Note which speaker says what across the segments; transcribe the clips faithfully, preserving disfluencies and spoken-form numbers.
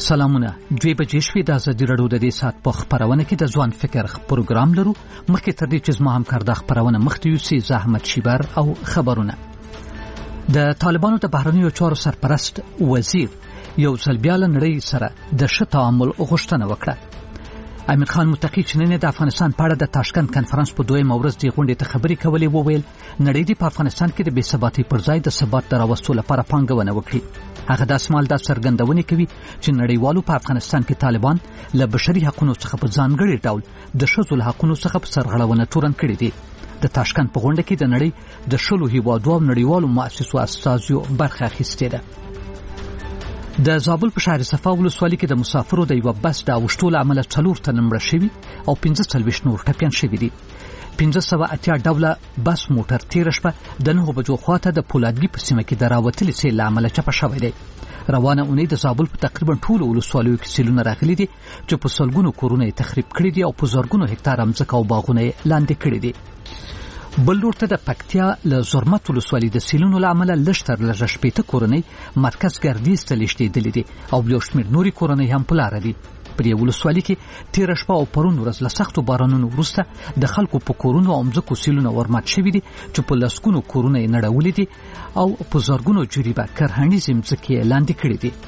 Speaker 1: سلامونه. دوی بجې شوې د ازادي راډیو د دې ساعت په خپرونه کې د ځوان فکر پروګرام لرو. مخکې تر دې چې زما همکار د خپرونه مخته یوسي زحمت شیبر او خبرونه. د طالبانو د بهرنیو چارو سرپرست وزیر یو ځل بیا له نړۍ سره د ښه تعامل غوښتنه وکړه. امیر خان متقی چې نن د افغانستان په اړه د تاشکند کنفرانس په دویم ورځ د غونډې ته خبرې کولې وویل نړۍ د افغانستان کې د بې ثباتۍ پر ځای د ثبات دراوستو لپاره پانګونه وکړي. هغه د اسمال د څرګندونې کوي چې نړیوالو په افغانستان کې طالبان له بشري حقوقو څخه په ځانګړي ډول د ښځو له حقوقو څخه په سرغړونه تورن کړي دي. د تاشکند په غونډه کې د نړۍ د شلو هیوادو او نړیوالو مؤسسو استازیو برخه اخیستې ده. د زابل په شهر صفا ولسوالۍ کې د مسافرو د یو بس د اوښتو له امله څلور تنه مړه شوي او پنځه څلوېښت نور ټپیان شوي دي. پنځه سوه اتیا ډوله بس موټر تېره شپه د نهو بجو خواته د پولادګي په سیمه کې د راوتلي سیل له امله چپه شوی دی. روانه اونۍ د زابل په تقریبا ټولو ولسوالیو کې سیلونه راغلي دي چې په سلګونو کورونه یې تخریب کړي دي او په زرګونو هکتاره مځکه او باغونه یې لاندې کړي دي. بل لور ته د پکتیا له زرمت ولسوالۍ د سیلونو له امله لږ تر لږه شپېته کورنۍ مرکز ګردیز ته لېږدېدلې دي او یو شمېر نورې کورنۍ هم په لاره دي. په دې ولسوالۍ کې تېره شپه او پرون ورځ له سختو بارانونو وروسته د خلکو په کورونو او مځکو سیلونه ورمات شوي دي چې په لسګونو کورونه یې نړولي دي او په زرګونو جریبه کرهڼیزې مځکې یې لاندې کړي دي.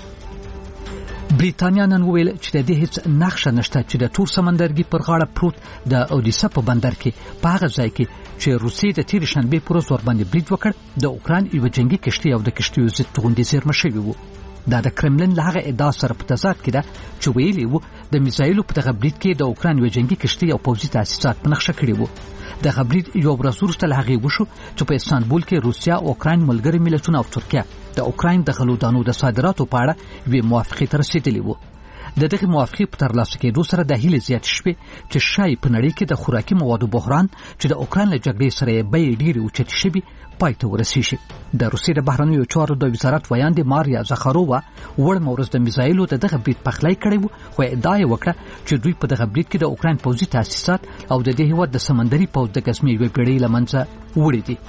Speaker 1: بریتانیا نن وویل چې د دې هیڅ نقشه نشته چې د تور سمندرګي پر غاړه پروت د اودیسه په بندر کې په هغه ځای کې چې روسیې د تېرې شنبې پر ورځ ورباندې برید وکړ د اوکراین یوه جنګي کښتۍ او د کښتیو ضد توغندي زیرمه شوي وو. دا د کرملن له هغه ادعا سره په تضاد کې ده چې ویلي وو د میزایلو په دغه برید کې د اوکراین یوه جنګي کښتۍ او پوځي تاسیسات په نقشه کړي وو. دغه برید یو ورځ وروسته له هغې وشو چې په استانبول کې روسیا، اوکراین، ملګري ملتونه او ترکیه د اوکراین د غلو دانو د صادراتو په اړه یوې موافقې ته رسېدلي وو. د دغه موافقې په ترلاسه کېدو سره د هیلې زیاتې شوې چې ښایي په نړۍ کې د خوراکي موادو بحران چې د اوکراین له جګړې سره یې بیې ډېرې اوچتې شوي پای ته ورسېږي. د روسیې د بهرنیو چارو د وزارت ویاندې ماریا زخارووا وړمه ورځ د میزایلو د دغه برید پخلی کړی و خو ادعا یې وکړه چې دوی په دغه برید کې د اوکراین پوځي تاسیسات او د دې هېواد د سمندري پوځ د ګزمې یوې بېړۍ له منځه وړي دي.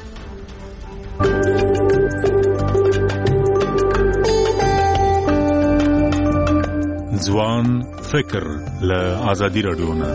Speaker 2: ځوان فکر له ازادي راډیو نه.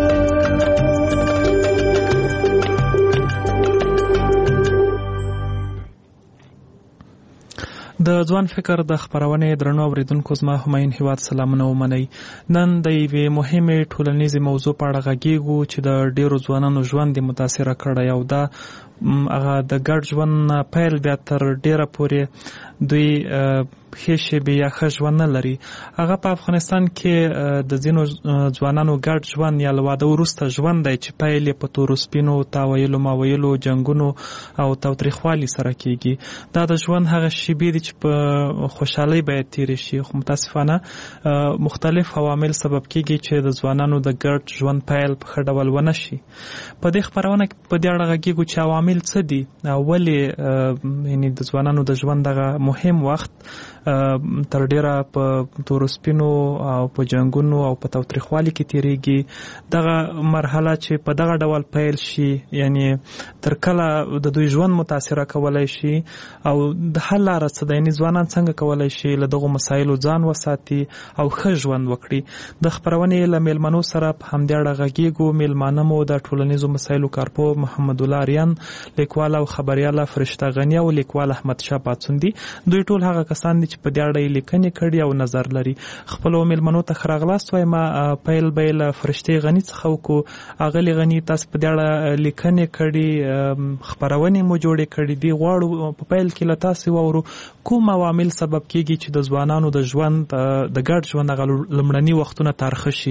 Speaker 3: د ځوان فکر د خبرونې درنو اوریدونکو زما همایون هیواد سلامونه ومنئ. نن د یوې مهمې ټولنیزې موضوع په اړه غږیږو چې د ډېرو ځوانانو ژوند یې متاثره کړی او دا هغه د ګډ ژوند پیل بیا تر ډېره پورې دوی ښې شېبې یا ښه ژوند نه لري. هغه په افغانستان کې د ځینو ځوانانو ګډ ژوند یا له واده وروسته ژوند دی چې پیل یې په تورو سپینو تاویلو ماویلو جنګونو او تاوتریخوالي سره کېږي. دا د ژوند هغه شېبې دي چې په خوشحالۍ باید تېرې شي خو متاسفانه مختلف عوامل سبب کېږي چې د ځوانانو د ګډ ژوند پیل په ښه ډول ونه شي. په دې خپرونه کې په دې اړه غږیږو چې عوامل څه دي، ولې یعنې د ځوانانو د ژوند دغه مهم وخت تر ډیره په تورو سپینو او په جنګونو او په تاوتریخوالي کې تیریږي. دغه مرحله چې په دغه ډول پیل شي یعنی تر کله د دوی ژوند متاثره کولای شي او د حل لاره څه ده، یعنې ځوانان څنګه کولای شي له دغو مسایلو ځان وساتي او ښه ژوند وکړي. د خپرونې له میلمنو سره په همدې اړه غږیږو. میلمانه مو د ټولنیزو مسایلو کارپوه محمد الله اریان، لیکوال او خبریاله فرشته غنی او لیکوال احمد شاه پاڅون دي. دوی ټول هغه کسان دي چې په دې اړه یې لیکنې کړي او نظر لري. خپلو میلمنو ته ښه راغلاست وایم. پیل به یې له فرشتې غني څخه وکړو. اغلې غني، تاسو په دې اړه لیکنې کړي، خپرونې مو جوړې کړي دي. غواړو په پیل کې له تاسې واورو کوم عوامل سبب کېږي چې د ځوانانو د ژوند د ګډ ژوند هغه لومړني وختونه ترخه شي.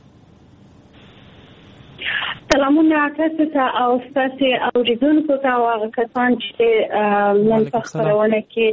Speaker 4: سلامونه تاسو ته او ستاسو اوریدونکو ته او هغه کسان چې نن په خپرونه کې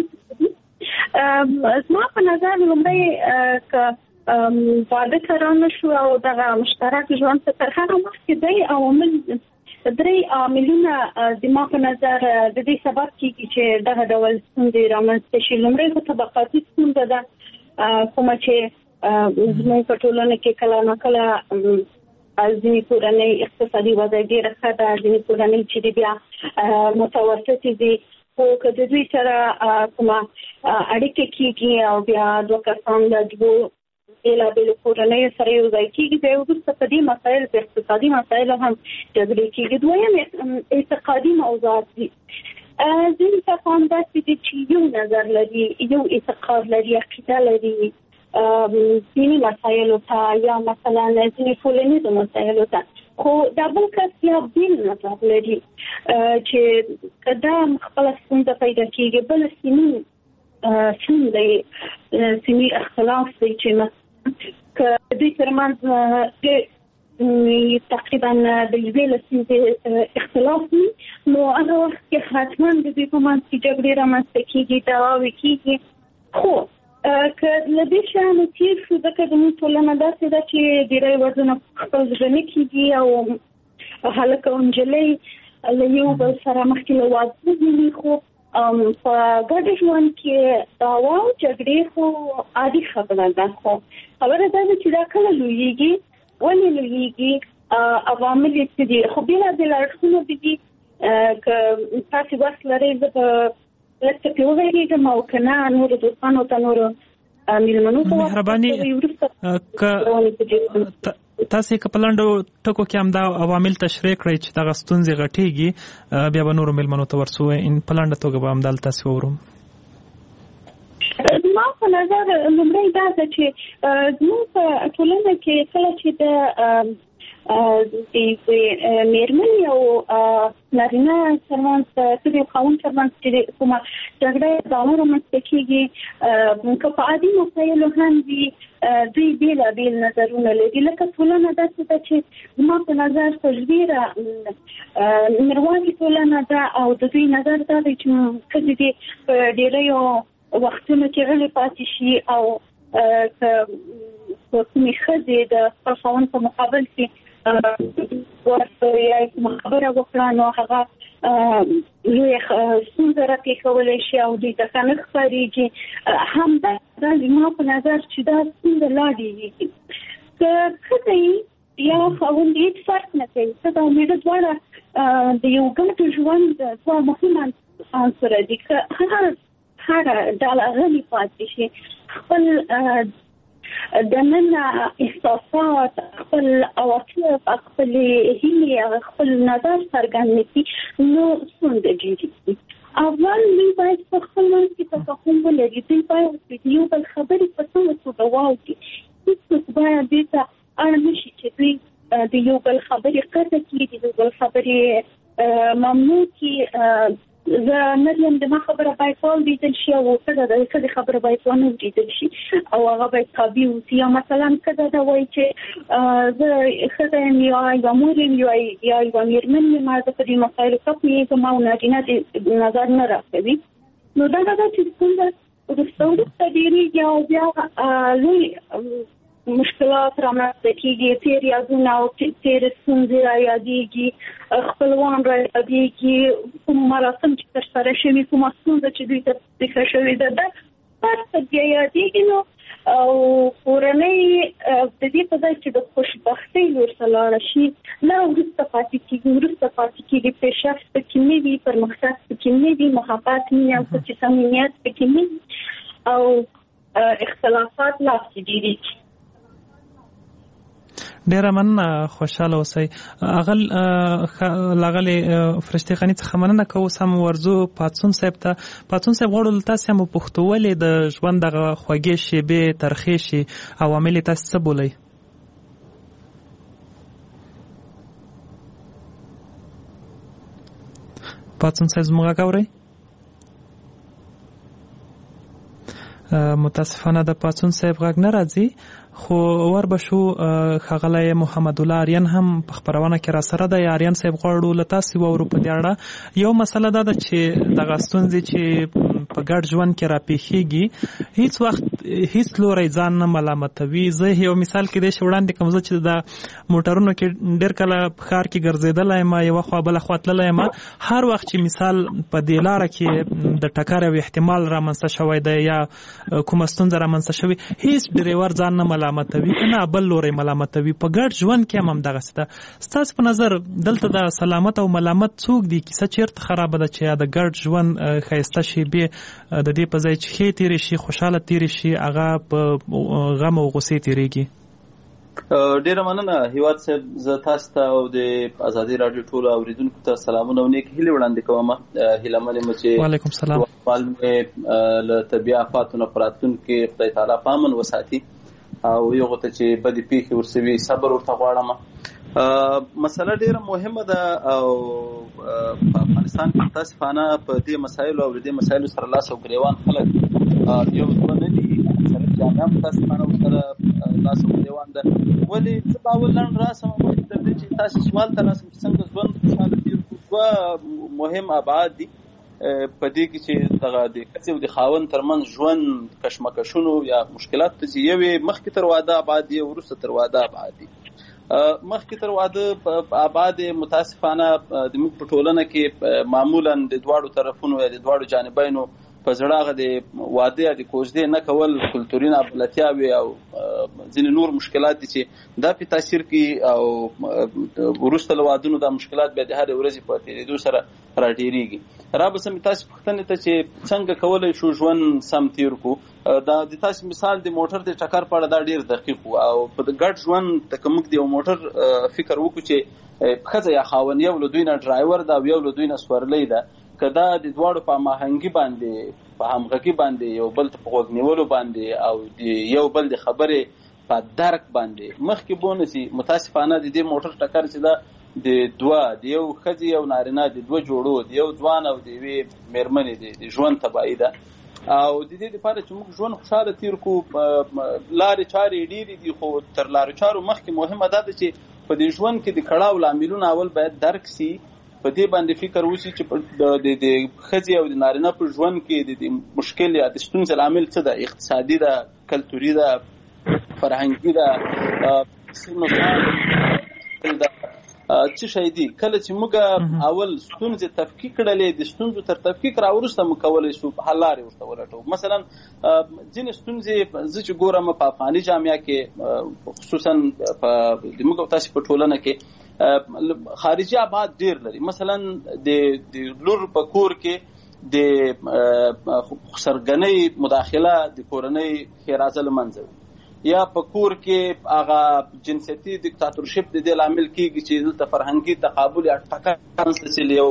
Speaker 4: زما په نظر لومړی که واده کرانه شو او دغه مشترک ژوند ته تر هغه مخکې دی عوامل درې عاملونه زما په نظر د دې سبب کېږي چې دغه ډول ستونزې رامنځته شي. لومړی خو طبقاتي ستونزه ده کومه چې زموږ په ټولنه کې کله ناکله ځینې کورنۍ اقتصادي وضع ډېره ښه ده، ځینې کورنۍ چې بیا متوسطې دي خو که د دوی سره کومه اړیکه کېږي او بیا دوه کسان د دوو بېلابېلو کورنیو سره یو ځای کېږي بیا وروسته په دې مسایل په اقتصادي مسایلو هم جګړې کېږي. دویم اعتقادي موضوعات دي. ځینې کسان داسې دي چې یو نظر لري، یو اعتقاد لري، عقیده لري دیني مسایلو ته یا مثلا ځینې ټولنیزو مسایلو ته، خو دا بل کس یا بېل نظر لري چې که دا خپله ستونزه پیدا کېږي بل سیمې سیم دی، سیمې اختلاف دی چې که دوی ترمنځ تقریبا د یوې له ستونزې اختلاف وي نو هغه وخت کې حتما د دوی په منځ کې جګړې رامنځته کېږي، دعواوې کېږي. خو که له دې شیانو تېر شو ځکه زموږ ټولنه داسې ده چې ډېری ودونه خپل زړه نه کېږي او هلک او نجلۍ له یو بل سره مخکې له واده ویني، خو په ګډ ژوند کې دعوا او جګړې خو عادي خبره ده. خو خبره دا ده چې دا کله لویېږي، ولې لویېږي، عوامل یې څه دي. خو بېلابېل اړخونه دي که تاسې وخت لرئ زه به لږ څه پرې وغږېږم او که نه نورو دوستانو ته نورو مېلمنو ته
Speaker 3: مهرباني تاسې که په لنډو ټکو کې همدا عوامل تشریح کړئ چې دغه ستونزې غټېږي بیا به نورو مېلمنو ته ورسو په لنډه توګه به همدلته تاسې وورم.
Speaker 4: زما په نظر لومړی دا ده چې زموږ په ټولنه کې کله چې د د مېرمنې او نارینه ترمنځ ښځې او خاوند ترمنځ چې کومه جګړه دعوا رامنځته کېږي، که په عادي مسایلو هم وي دوی بېلابېل نظرونه لري. لکه ټولنه داسې ده چې زما په نظر په ډېره نړیوالې ټولنه ده او د دوی نظر دا دی چې ښځې دې په ډېریو وختونو کې غلې پاتې شي او که کومې ښځې د خپل خاوند په مقابل کې ورته یا کومه خبره وکړه نو هغه لویه ستونزه راپېښولی شي او دوی ته ښه نه ښکارېږي. همدا زما په نظر چې دا ستونزه لا ډېرېږي. که ښځه یا خاوند هېڅ فرق نه کوي، ښځه او مېړه دواړه د یو ګډ ژوند دوه مهم عنصره دي. که هغه هره ډله غلې پاتې شي، خپل دننه احساسات، خپل عواطف، خپل هیلې، خپل نظر څرګند نه کړي نو ستونزه جوړېږي. اول دوی باید په خپل منځ کې تفاهم ولري، دوی باید د یو بل خبرې په سمه توګه واوري. هېڅوک باید دې ته اړ نه شي چې دوی د یو بل خبرې قطع کړي، د یو بل خبرې ممنوع کړي. زه نه یم د ما خبره باید واورېدل شي او ښځه د ښځې خبره باید ونه اورېدل شي او هغه باید تابع اوسي. یا مثلا ښځه دا وایي چې زه ښځه یم یا یوه مور یم یا یوه مېرمن یم، زه په دې مسایلو ښه پوهېږم او نارینه دې نظر نه راکوي. نو دغه ده چې ستونزه وروسته وروسته ډېرېږي او بیا لوی مشکلات رامنځته کېږي. تېر یادونه او تېرې ستونزې را یادېږي، خپلوان را یادېږي، کوم مراسم چې ترسره شوي، کومه ستونزه چې دوی ته پېښه شوې ده دا هر څه بیا یادېږي. نو او کورنۍ د دې په ځای چې د خوشبختۍ لور ته لاړه شي لا وروسته پاتې کېږي، وروسته پاتې کېږي. پیشرفت پکې نه وي، پرمختګ پکې نه وي، محبت مینه او صمیمیت پکې نه وي او اختلافات لا ډېرېږي.
Speaker 3: ډیره مننه، خوشاله اوسئ. اغل لاغلی فرشتي غني څخه مننه کوو. سم ورزو پاتسون صاحب ته. پاتسون صاحب غواړو تاسو هم پوښتنه ولې د ژوند دغه خوږې شیبې ترخې شي عوامل تاسو څه بولئ؟ پاتسون صاحب زموږ غاورئ؟ متاسفانه د پاتسون صاحب غږ نه راځي، خو ور بشو ښاغلی محمد الله آریان هم په خپرونه کې را سره ده. آریان صاحب غواړو له تاسې واورو په دې اړه. یو مسله دا ده چې دغه ستونزې چې په ګډ ژوند کې راپېښېږي هیڅ وخت هیڅ لوري ځان نه ملامتوي. زه یو مثال کې د وړاندې کوم چې د موټرونو کې ډېر کله ښار کې ګرځېدلی یم یوه خوا بله خوا تللی یم، هر وخت چې مثال په دې لاره کې د ټکر یو احتمال رامنځته شوی دی یا کومه ستونزه رامنځته شوې، هیڅ ډریور ځان نه ملامتوي که نه بل لوری ملامتوي. په ګډ ژوند کې هم همدغسې ده. ستاسو په نظر دلته د سلامت او ملامت څوک دی؟ کیسه چېرته خرابه ده چې د ګډ ژوند ښایسته شیبې د دې په ځای چې ښې تېرې شي، خوشحاله تېرې شي، هغه په غم او غوسې تېرېږي؟
Speaker 5: ډیره مننه هیواد صاحب. زه تاسو ته او د ازادي راډیو ټولو اوریدونکو ته سلامونه او نیک هیلې وړاندې کوم. هیله من یم چې
Speaker 3: وعلیکم السلام
Speaker 5: وال مې له طبي آفاتو نه په راتلونکي کې خدای تعالی په امن وساتي او یو ته چې بدې پیښې ورسوي صبر ورته غواړم. مسله ډیره مهمه ده او په افغانستان کې متاسفانه په دې مسایلو او دې مسایلو سره لاس او ګریوان خلک یو څه نه دي، سره جامعه متاسفانه سره لاس او ګریوان ده. ولې زه به اول لنډ راسم تر دې چې تاسو سوال ته راسم چې څنګه ژوند خوشحاله تېر کړو. دوه مهم ابعاد دي په دې کې چې دغه د ښځې او د خاوند ترمنځ ژوند کشمکشونو یا مشکلات ته چې یوې مخکې تر واده ابعاد دي او وروسته تر واده ابعاد دي. مخکې تر واده په ابعاد متاسفانه زموږ په ټولنه کې معمولا د دواړو طرفونو یا د دواړو جانبینو په زړه هغه د واده یا د کوژدې نه کول کلتوري نابلدتیاوې او ځینې نور مشکلات دي چې دا پې تاثیر کوي او وروسته له وادونو دا مشکلات بیا د هرې ورځې په تېرېدو سره راډېرېږي. را به سم تاسو پوښتنې ته چې څنګه کولی شو ژوند سم تېر کړو، دا د تاسو مثال د موټر د ټکر په اړه دا ډېر دقیق و او په ګډ ژوند ته که موږ د یو موټر فکر وکړو چې ښځه یا خاوند یو له دوی نه ډرایور ده او یو له دوی نه سورلی ده، که دا د دواړو په هماهنګي باندې په همغږي باندې یو بل ته په غوږ نیولو باندې او د یو بل د خبرې په درک باندې مخکې بونسي، متاسفانه د دې موټر ټکر چې ده د دوه د یو ښځې یو نارینه د دوه جوړو د یو ځوان او د یوې مېرمنې د ژوند تباهي ده. او د دې لپاره چې موږ ژوند خوشحاله تېر کړو لارې چارې ډېرې دي، خو تر لارو چارو مخکې مهمه دا ده چې په دې ژوند کې د کړاو لاملونه اول باید درک سي، په دې باندې فکر وشي چې د ښځې او د نارینه په ژوند کې د مشکل یا د ستونزې لامل څه ده، اقتصادي ده، کلتوري ده، فرهنګي ده، نقصان ده، څه شی دي. کله چې موږ اول ستونزې تفکیک کړلې د ستونزو تر تفکیک را وروسته موږ کولی شو حل لارې ورته ولټوو. مثلا ځینې ستونزې زه چې ګورم په افغاني جامعه کې خصوصا د موږ او تاسې په ټولنه کې خارجي ابعاد ډېر لري. مثلا د لور په کور کې د سرګنۍ مداخله د کورنۍ ښېرازه له منځه وي، یا په کور کې هغه جنسیتي دیکتاتورشپ د دې لامل کېږي چې دلته فرهنګي تقابل یا ټکر رامنځته له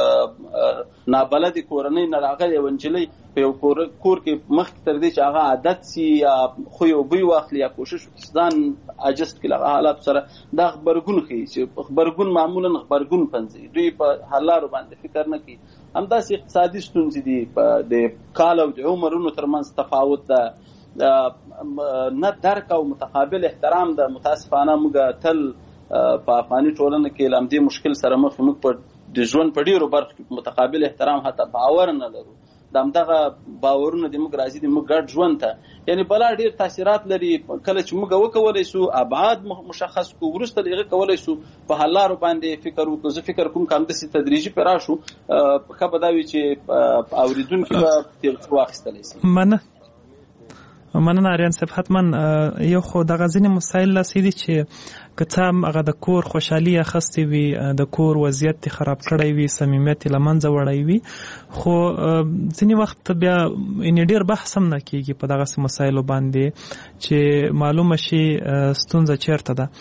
Speaker 5: یو نابلدې کورنۍ نه راغلې یوه نجلۍ په یو کور کې مخکې تر دې چې هغه عادت سي یا خوی او بوی واخلي یا کوشش وکړي ځان اجست کړي له حالاتو سره، دا غبرګون ښیي چې غبرګون معمولا غبرګون پنځوي، دوی په حل لارو باندې فکر نه کوي. همداسې اقتصادي ستونزې دي، د کال او د عمرونو ترمنځ تفاوت ده، نه درک او متقابل احترام ده. متاسفانه موږ تل په افغاني ټولنه کې له همدې مشکل سره مخ، موږ په د ژوند په ډېرو برخو کې متقابل احترام حتی باور نه لرو. د همدغه باورونه د موږ راځي د موږ ګډ ژوند ته، یعنی بلا ډېر تاثیرات لري. کله چې موږ وکولی شو ابعاد مشخص کړو، وروسته د هغه کولی شو په حل لارو باندې فکر وکړو. زه فکر کوم که همداسې تدریجي پرې راشو ښه به دا وي چې اورېدونکي به تېر واخیستلی شي.
Speaker 3: مننه مننه آریان صاحب. حتما یو خو دغه ځینې مسایل داسې دي چې که څه هم هغه د کور خوشحالي اخیستې وي، د کور وضعیت یې خراب کړی وي، صمیمیت یې له منځه وړی وي، خو ځینې وخت بیا یعنې ډېر بحث هم نه کېږي په دغسې مسایلو باندې چې معلومه شي ستونزه چېرته ده.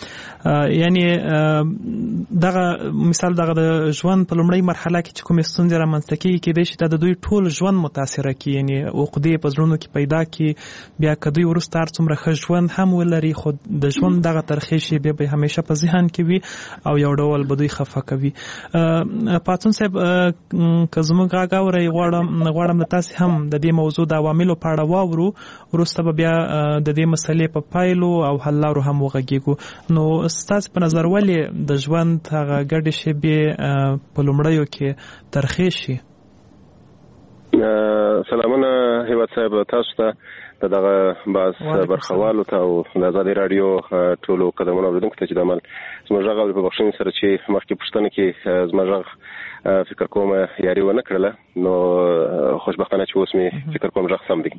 Speaker 3: یعنې دغه مثال دغه د ژوند په لومړۍ مرحله کې چې کومې ستونزې رامنځته کېږي کېدای شي دا د دوی ټول ژوند متاثره کړي، یعنې عقدې په زړونو کې پیدا کړي، بیا که دوی وروسته هر څومره ښه ژوند هم ولري خو د ژوند دغه ترخې شیبې به همیشه په ذهن کې وي او یو ډول به دوی خفه کوي. پاڅون صاحب که زموږ غږ اورئ، غواړم غواړم د تاسې هم د دې موضوع د عواملو په اړه واورو، وروسته به بیا د دې مسلې په پایلو او حل لارو هم وغږېږو. نو ستاسې په نظر ولې د ژوند هغه ګډې شیبې په لومړیو کې ترخې شي؟
Speaker 6: سلامونه هیواد صاحب، تاسو ته دغه باس برخوالو ته او د آزادي رادیو ټولو قدمونو اوریدونکو ته چې د عمل زموږ غږ په بخښنې سره چې مخکې پوښتنه کې زموږ غږ فکر کوم یاري ونه کړله، نو خوشبختانه چې اوس مې فکر کوم غږ سم دی.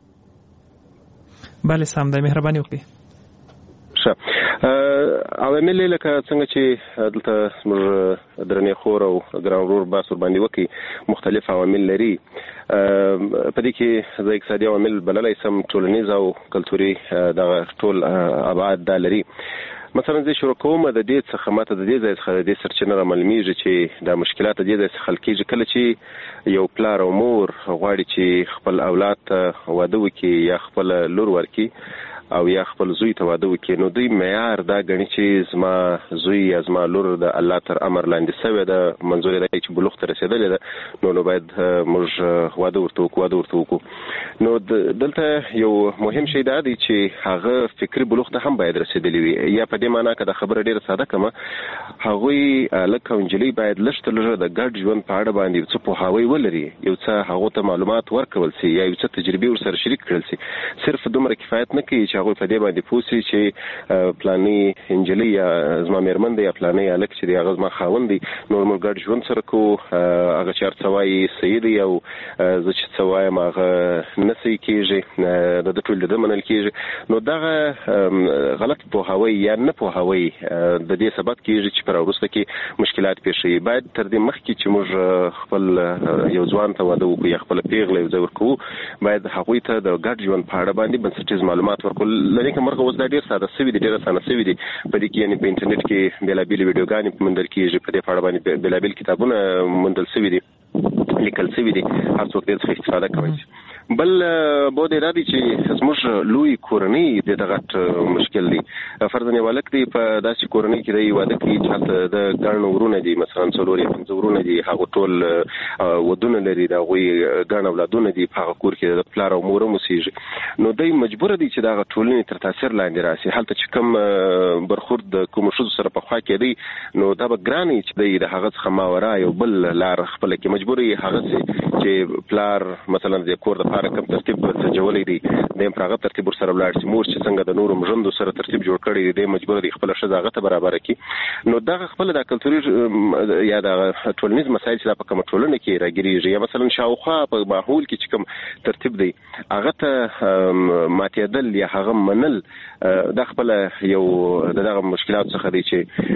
Speaker 3: بله سم دی، مهرباني وکړئ.
Speaker 6: ښه، عوامل لکه څنګه چې دلته زموږ درنې خور او ګران ورور بحث ورباندې وکړي مختلف عوامل لري. په دې کې زه اقتصادي عوامل بللی سم، ټولنیز او کلتوري دغه ټول ابعاد دا لري. مثلا زه شروع کوم د دې څخه ماته د دې ځای څخه د دې سرچینه رامعلومیږي چې دا مشکلات د دې ځای څخه حل کېږي کله چې یو پلار او مور غواړي چې خپل اولاد ته واده وکړي یا خپل لور ورکړي او یا خپل زوی ته واده وکړي، نو دوی معیار دا ګڼي چې زما زوی یا زما لور د الله تر امر لاندې سوې ده، منظور یې دی چې بلوغ ته رسېدلې ده، نو نو باید موږ واده ورته وکړو واده ورته وکړو. نو دلته یو مهم شی دا دی چې هغه فکري بلوغ ته هم باید رسېدلی وي، یا په دې معنا که دا خبره ډېره ساده کړمه، هغوی هلک او نجلۍ باید لږ تر لږه د ګډ ژوند په اړه باندې یو څه پوهاوی ولري، یو څه هغو ته معلومات ورکول سي یا یو څه تجربې ورسره شریک کړل سي. صرف دومره کفایت نه کوي چې هغوی په دې باندې پوه سي چې پلاني نجلۍ یا زما مېرمن دی یا پلانی هلک چې دی هغه زما خاوند دی، نور موږ ګډ ژوند سره کوو، هغه چې هر څه وایي صحیح دی او زه چې څه وایم هغه نه صحیح کېږي، د ده ټول د ده منل کېږي. نو دغه غلط پوهاوی یا نه پوهاوی د دې سبب کېږي چې پر وروسته کې مشکلات پیښ شي. باید تر دې مخکې چې موږ خپل یو ځوان ته واده وکړو یا خپله پېغله یو ځای ورکوو، باید هغوی ته د ګډ ژوند په اړه باندې بنسټیز معلومات ورکړو. لکه مرغه اوس دا ډېر ساده سوي دي، ډېر اسانه سوي دي. په دې کې یعنې په انټرنیټ کې بېلابېلې ویډیوګانې موندل کېږي، په دې په اړه باندې بېلابېل کتابونه موندل سوي دي، لیکل سوي دي، هر څوک دې څخه استفاده کولی شي. بل بود دا دی چې زموږ لوی کورنۍ د دغه مشکل دی. فرضاً یو هلک دی په داسې کورنۍ کې دی واده کوي چې هلته د ګڼ ورونه دي، مثلا څلور یا پنځه ورونه دي، هغه ټول ودونه لري، د هغوی ګڼ اولادونه دي، په هغه کور کې د پلار او مور هم اوسېږي. نو دی مجبوره دی چې دغه ټولنې تر تاثیر لاندې راسي. هلته چې کوم برخورد د کومو ښځو سره پخوا کېدی، نو دا به ګران وي چې دی د هغه څخه ماورا یو بل لار خپله کړي. مجبور یې هغسې چې پلار مثلا د کور د کم ترتیب سنجولی دی، دیم پر هغه ترتیب ورسره ولاړ شي. مور چې څنګه د نورو مژندو سره ترتیب جوړ کړی دی، دی مجبوره دی خپله ښځه هغه ته برابره کړي. نو دغه خپله دا کلتوري یا دغه ټولنیز مسایل چې دا په کومه ټولنه کې راګیرېږي، یا مثلا شاوخوا په ماحول کې چې کوم ترتیب دی هغه ته ماتېدل یا هغه منل، دا خپله یو د دغه مشکلات څخه دی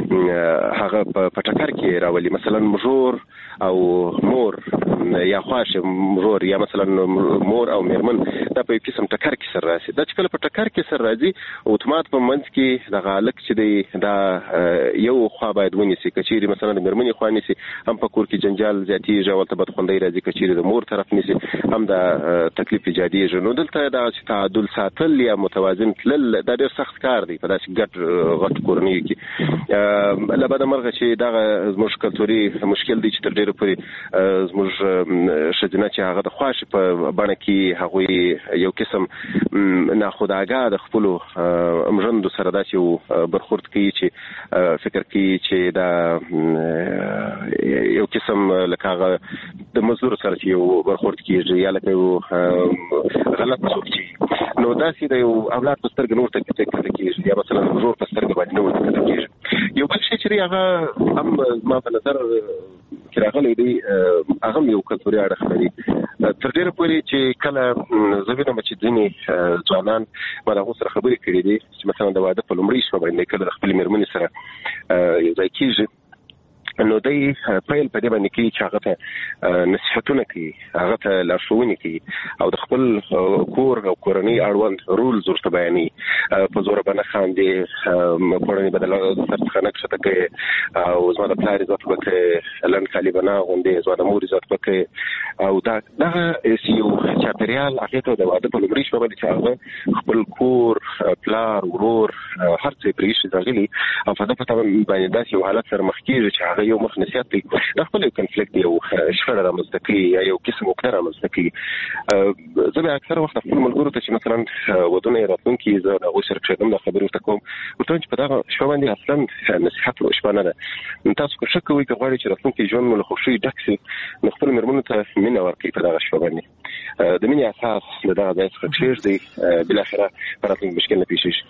Speaker 6: چې هغه په ټکر کې راولي. مثلا مژور او مور یا خواښې مژور یا مثلا مور او مېرمن دا په یو قسم ټکر کې سر راسي. دا چې کله په ټکر کې سر راځي، اتومات په منځ کې دغه هلک چې دی دا یو خوا باید ونیسي. که چیرې مثلا د مېرمنې خوا نیسي، هم په کور کې جنجال زیاتېږي او هلته بدخوندی راځي. که چیرې د مور طرف نیسي، هم دا تکلیف ایجادېږي. نو دلته دغسې تعادل ساتل یا متوازن تلل دا ډېر سخت کار دی په داسې ګډ غټ کورنیو کې. له بده مرغه چې دغه زموږ کلتوري مشکل دی چې تر ډېرو پورې زموږ ښځینه چې هغه د خواښې په بڼه کې هغوی یو قسم ناخودآګاه د خپلو مژندو سره داسې یو برخورد کوي چې فکر کوي چې دا یو قسم لکه هغه د مزدور سره چې یو برخورد کېږي یا لکه یو غلط څوک چې نو داسې د یو اولاد په سترګه نور ته کتل کېږي، یا مثلا د مژور په سترګه باندې نور ته کتل کېږي. یو بل شی چې هغه هم زما په نظر کې راغلی دی، هغه هم یو کلتوري اړخ لري. تر ډېره پورې چې کله زه وینم چې ځینې ځوانان ما د هغو سره خبرې کړي دي چې مثلا د واده په لومړۍ شپه باندې کله د خپلې مېرمنې سره یو ځای کېږي، نو دی پیل په دې باندې کوي چې هغه ته نصیحتونه کوي، هغه ته لارښوونې کوي او د خپل کور او کورنۍ اړوند رولز ورته بیانوي. په زوره به نه خاندي، کورنۍ به د سر څخه نه کښته کوي، او زما د پلار عزت به کوي، لنډ کالي به نه اغوندي، زما د مور عزت به کوي. او دا دغه یو چاپېریال هغې ته د واده په لومړۍ شپه باندې چې هغه خپل کور، پلار، ورور، هر څه یې پرېښي راغلي، او په ده په باندې داسې یو حالت سره مخ کېږي چې هغه یو مخ نصیحت دی د خپل کنفلیکټ یو شخړه رامنځته کوي یا یو قسم وکړه رامنځته کوي. زه به اکثر وخت خپل ملګرو ته چې مثلا ودونه راتلونکي زه د غوښر کښېدم د خبرو ته کوم ورته چې په دغه شپه باندې اصلا نصیحت شپه نه ده. تاسو که شک کوئ که غواړئ چې راتلونکي ژوند مو له خوښۍ ډک شي نو خپل مېرمنو ته مینه ورکړئ په دغه شپه باندې. د مینې اساس د دغه ځای څخه کېږدئ، بالاخره په راتلونکي مشکل نه پیښیږي.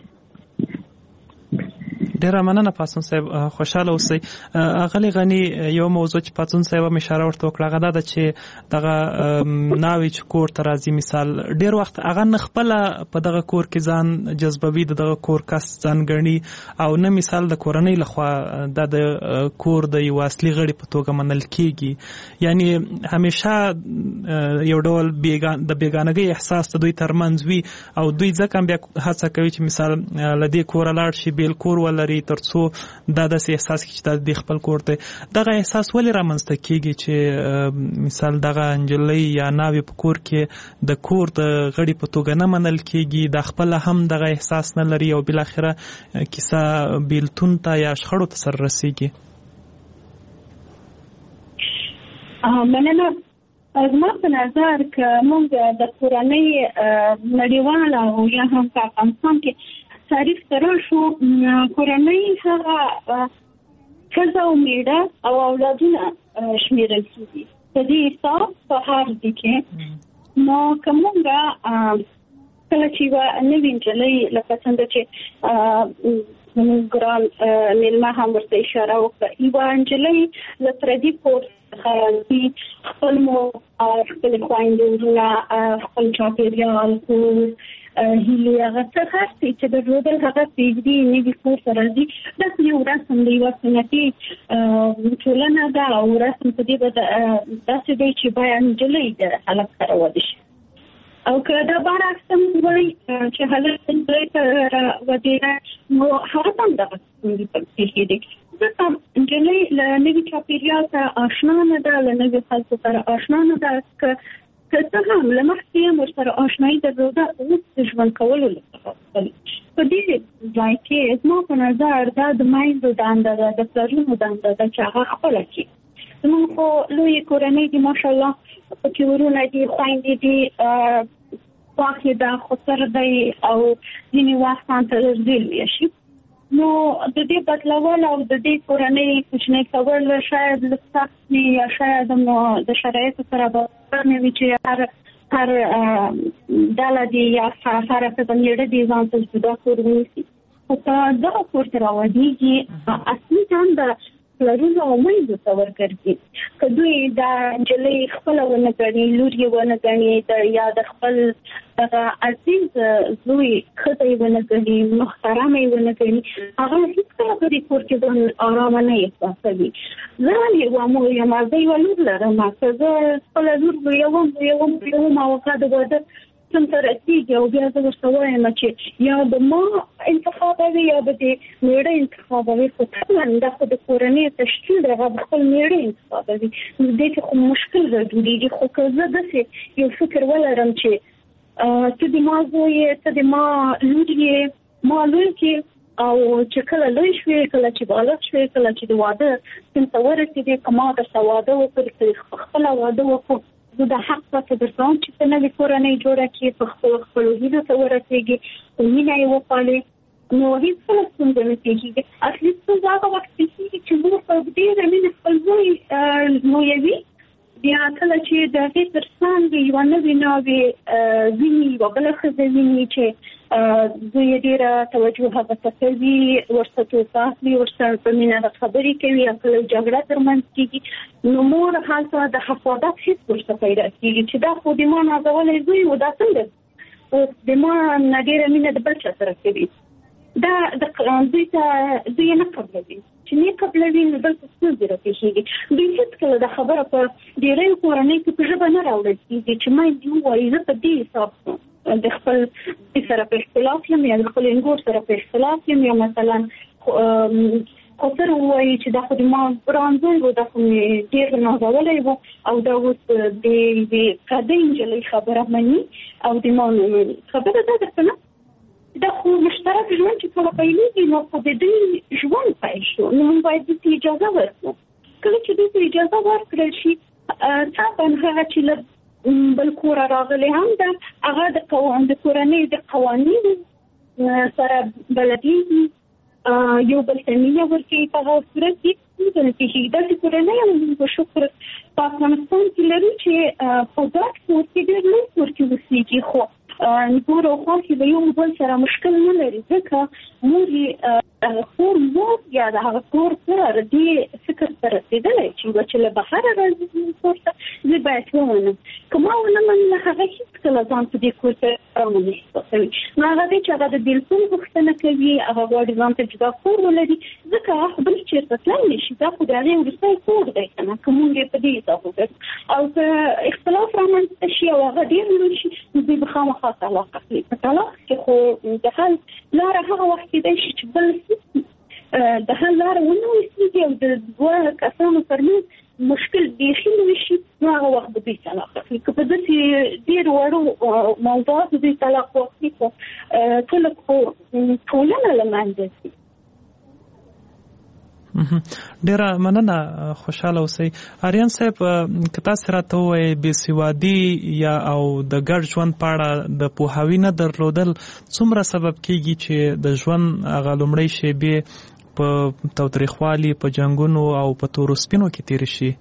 Speaker 3: ډیره مننه پاتون صاحب، خوشاله اوسئ. اغلی غنی یو موضوع چې پاتون صاحب هم اشاره ورته وکړه هغه دا چې دغه ناوی چې کور ته راځي، مثال ډیر وخت هغه نه خپل په دغه کور کې ځان جذبوي، دغه کور کس ځان ګڼي او نه مثال د کورنۍ لخوا د کور د یو اصلي غړي په توګه منل کیږي. یعنی همیشه یو ډول بیگان د بیگانګۍ احساس د دوی ترمنځ وي او دوی ځکه بیا هڅه کوي چې مثال لدی کور لاړ شي بیل کور ولري ترڅو دا د احساس کې چې د خپل کور ته دغه احساس ولې رامنځته کیږي چې مثال دغه انجلۍ یا ناوی په کور کې د کور د غړي په توګه نه منل کیږي، د خپل هم دغه احساس نه لري او بل اخره کیسه بیلتون ته یا شخړو ته سر رسیږي.
Speaker 4: مننه. زما په نظر که موږ د کورنۍ نړیواله او یا هم په افغانستان کې تعریف سره شو، کورنۍ هغه ښځه او میړه او اولادونه شمیرل کیږي. په دې حساب په هر ځای کې نو که موږ کله چې یوه نوې نجلۍ لکه څنګه چې زموږ ګران میلمه هم ورته اشاره وکړه، یوه نجلۍ له پردي کور څخه راځي، خپل مور خپل خویندې وروڼه خپل چاپېریال کور هیلې هغه څه هر څه چې درلودل هغه پرېږدي، نوي کور ته راځي. داسې یو رسم دی، یوه سنتي ټولنه ده او رسم په دې به داسې دی چې باید نجلۍ د هلک سره واده شي. او که دا برعکس هم وایي چې هلک نجلۍ ته ودېږي نو هغه هم دغه ستونزې پېښېږي. ځکه نجلۍ له نوي چاپېریال سره اشنا نه ده، له نوي خلکو سره اشنا نه ده. که که څه هم له مخکې یې ورسره اشنایي درلوده، اوس د ژوند کولو لپاره په دې ځای کې زما په نظر دا د میندو دنده ده، د پلرونو دنده ده چې هغه خپله کړي. زموږ خو لویې کورنۍ دي ماشاءالله، پکې ورونه دي، خویندې دي، پاکې ده، خسر دی او ځینې وخت هم ته ډېر لویه شي. نو د دې بدلول او د دې کورنۍ کوچنۍ کول شاید لږ سخت وي یا شاید د شرایطو سره برابر نه وي چې هر هر ډله دې یا هره ښځه میړه دې ځان ته جدا کور ونیسي. خو که دغه کور ته راودېږي اصلي دنده پلرونو او میندو ته ورګرځي. که دوی دا نجلۍ خپله ونه ګڼي، لور یې ونه ګڼي یا د خپل دغه عزیز زوی ښځه یې ونه ګڼي، محترمه یې ونه ګڼي، هغه هېڅکله په دې کور کې ځان ارامه نه احساسوي. زه هم یوه مور یم، زه یوه لور لرم، که زه خپله لور لویوم لویوم لویوم او هغه د واده څنګ ته رسېږي او بیا زه ورته وایم چې یا به ما انتخابوي یا به د میړه انتخابوي، خو طبعا دا خو د کورنۍ تشکیل دی، هغه به خپل میړه انتخابوي. نو دې کې خو مشکل راجوړېږي. خو که زه داسې یو فکر ولرم چې ته د ما زوی یې، ته د ما لور یې، ما لوی کې او چې کله لوی شوې، کله چې بالغ شوې، کله چې د واده سن ته ورسېدې، که ما درته واده وکړي، که خپله واده وکړو، زه د حق پته درکوم چې ته نوې کورنۍ جوړه کړې، په خپلو خپلو هیلو ته ورسېږي، په مینه یې وپالې، نو هېڅکله ستونزه نه پېښېږي. اصلي ستونزه هغه وخت پېښېږي چې مور په ډېره مینه خپل زوی لویوي، بیا کله چې د هغې تر څنګ یوه نوې ناوې ویني، یوه بله ښځه ویني چې زوی یې ډېره توجه هغه ته کوي، ورسره توپه اخلي، ورسره په مینه خبرې کوي، یا کله جګړه ترمنځ کېږي، نو مور هلته د حفاظت حس ورته پیدا کېږي چې دا خو د ما نازولی زوی و، دا څنګه اوس د ما نه ډېره مینه د بل چا سره کوي. دا د دوی ته دوی یې نه قبلوي، چې نه قبلوي نو دلته ستونزې راپېښېږي. دوی هېڅکله دا خبره په ډېریو کورنۍ کې په ژبه نه راوړل کېږي چې میندې ووایي زه په دې حساب د خپل سره په اختلاف یم یا د خپل انګور سره په اختلاف یم، یا مثلا خسر ووایي چې دا خو د ما ګران زوی و، دا خو مې ډېر نازولی و او دا اوس د یوې پردۍ نجلۍ خبره مني او د ما نه مني. خبره دا ده که نه، دا خو مشترک ژوند چې کله پیلېږي نو خو د دوی ژوند پیل شو، نو موږ باید دې ته اجازه ورکړو. کله چې دوی اجازه ورکړل شي طبعا هغه چې له بل کور راغلي هم ده هغه د قوانین د کورنۍ د قوانینو سره بلدي یو بل څنګه ورکی په هغه صورت کې چې د کورنۍ هم په شکر په افغانستان کې لري چې په ځات کور کې ډېر لوی کور کې وسیږي خو نور او خو چې یو بل سره مشکل نه لري ځکه مور خور مور یا د هغه کور سره د فکر سره رسیدلی چې چې له بهر راځي کور ته زه باید ومنم کومه ونه منله هغه هیڅ کله ځان په دې کور ته رانه احساسوي نو هغه دی چې هغه د بېلتون غوښتنه کوي هغه غواړي ځان ته جدا کور ولري ځکه بل چېرته تللی شي دا خو د هغې وروستی کور دی که نه که مونږ یې په دې حساب وګرځو او که اختلاف رامنځته شي او هغه ډېر لوی شي نو دوی به خامخا طلاق اخلي په طلاق کې خو د حل لاره هغه وخت کېدی شي چې بل د حل لاره ونه وسیږي او د دوه کسانو ترمنځ مشکل بیخي لوی شي نو هغه وخت به دوی طلاق اخلي که په داسې ډېرو وړو موضوعاتو دوی طلاق واخلي خو کله خو ټولنه له منځه ځي.
Speaker 3: ډیره مننه خوشاله اوسئ. آریان صاحب که تاسو راته ووایئ بېسوادي یا او د ګډ ژوند په اړه د پوهاوي نه درلودل څومره سبب کیږي چې د ژوند هغه لومړۍ شېبې په تاوتریخوالي په جنګونو او په تورو سپینو کې تېرې شي؟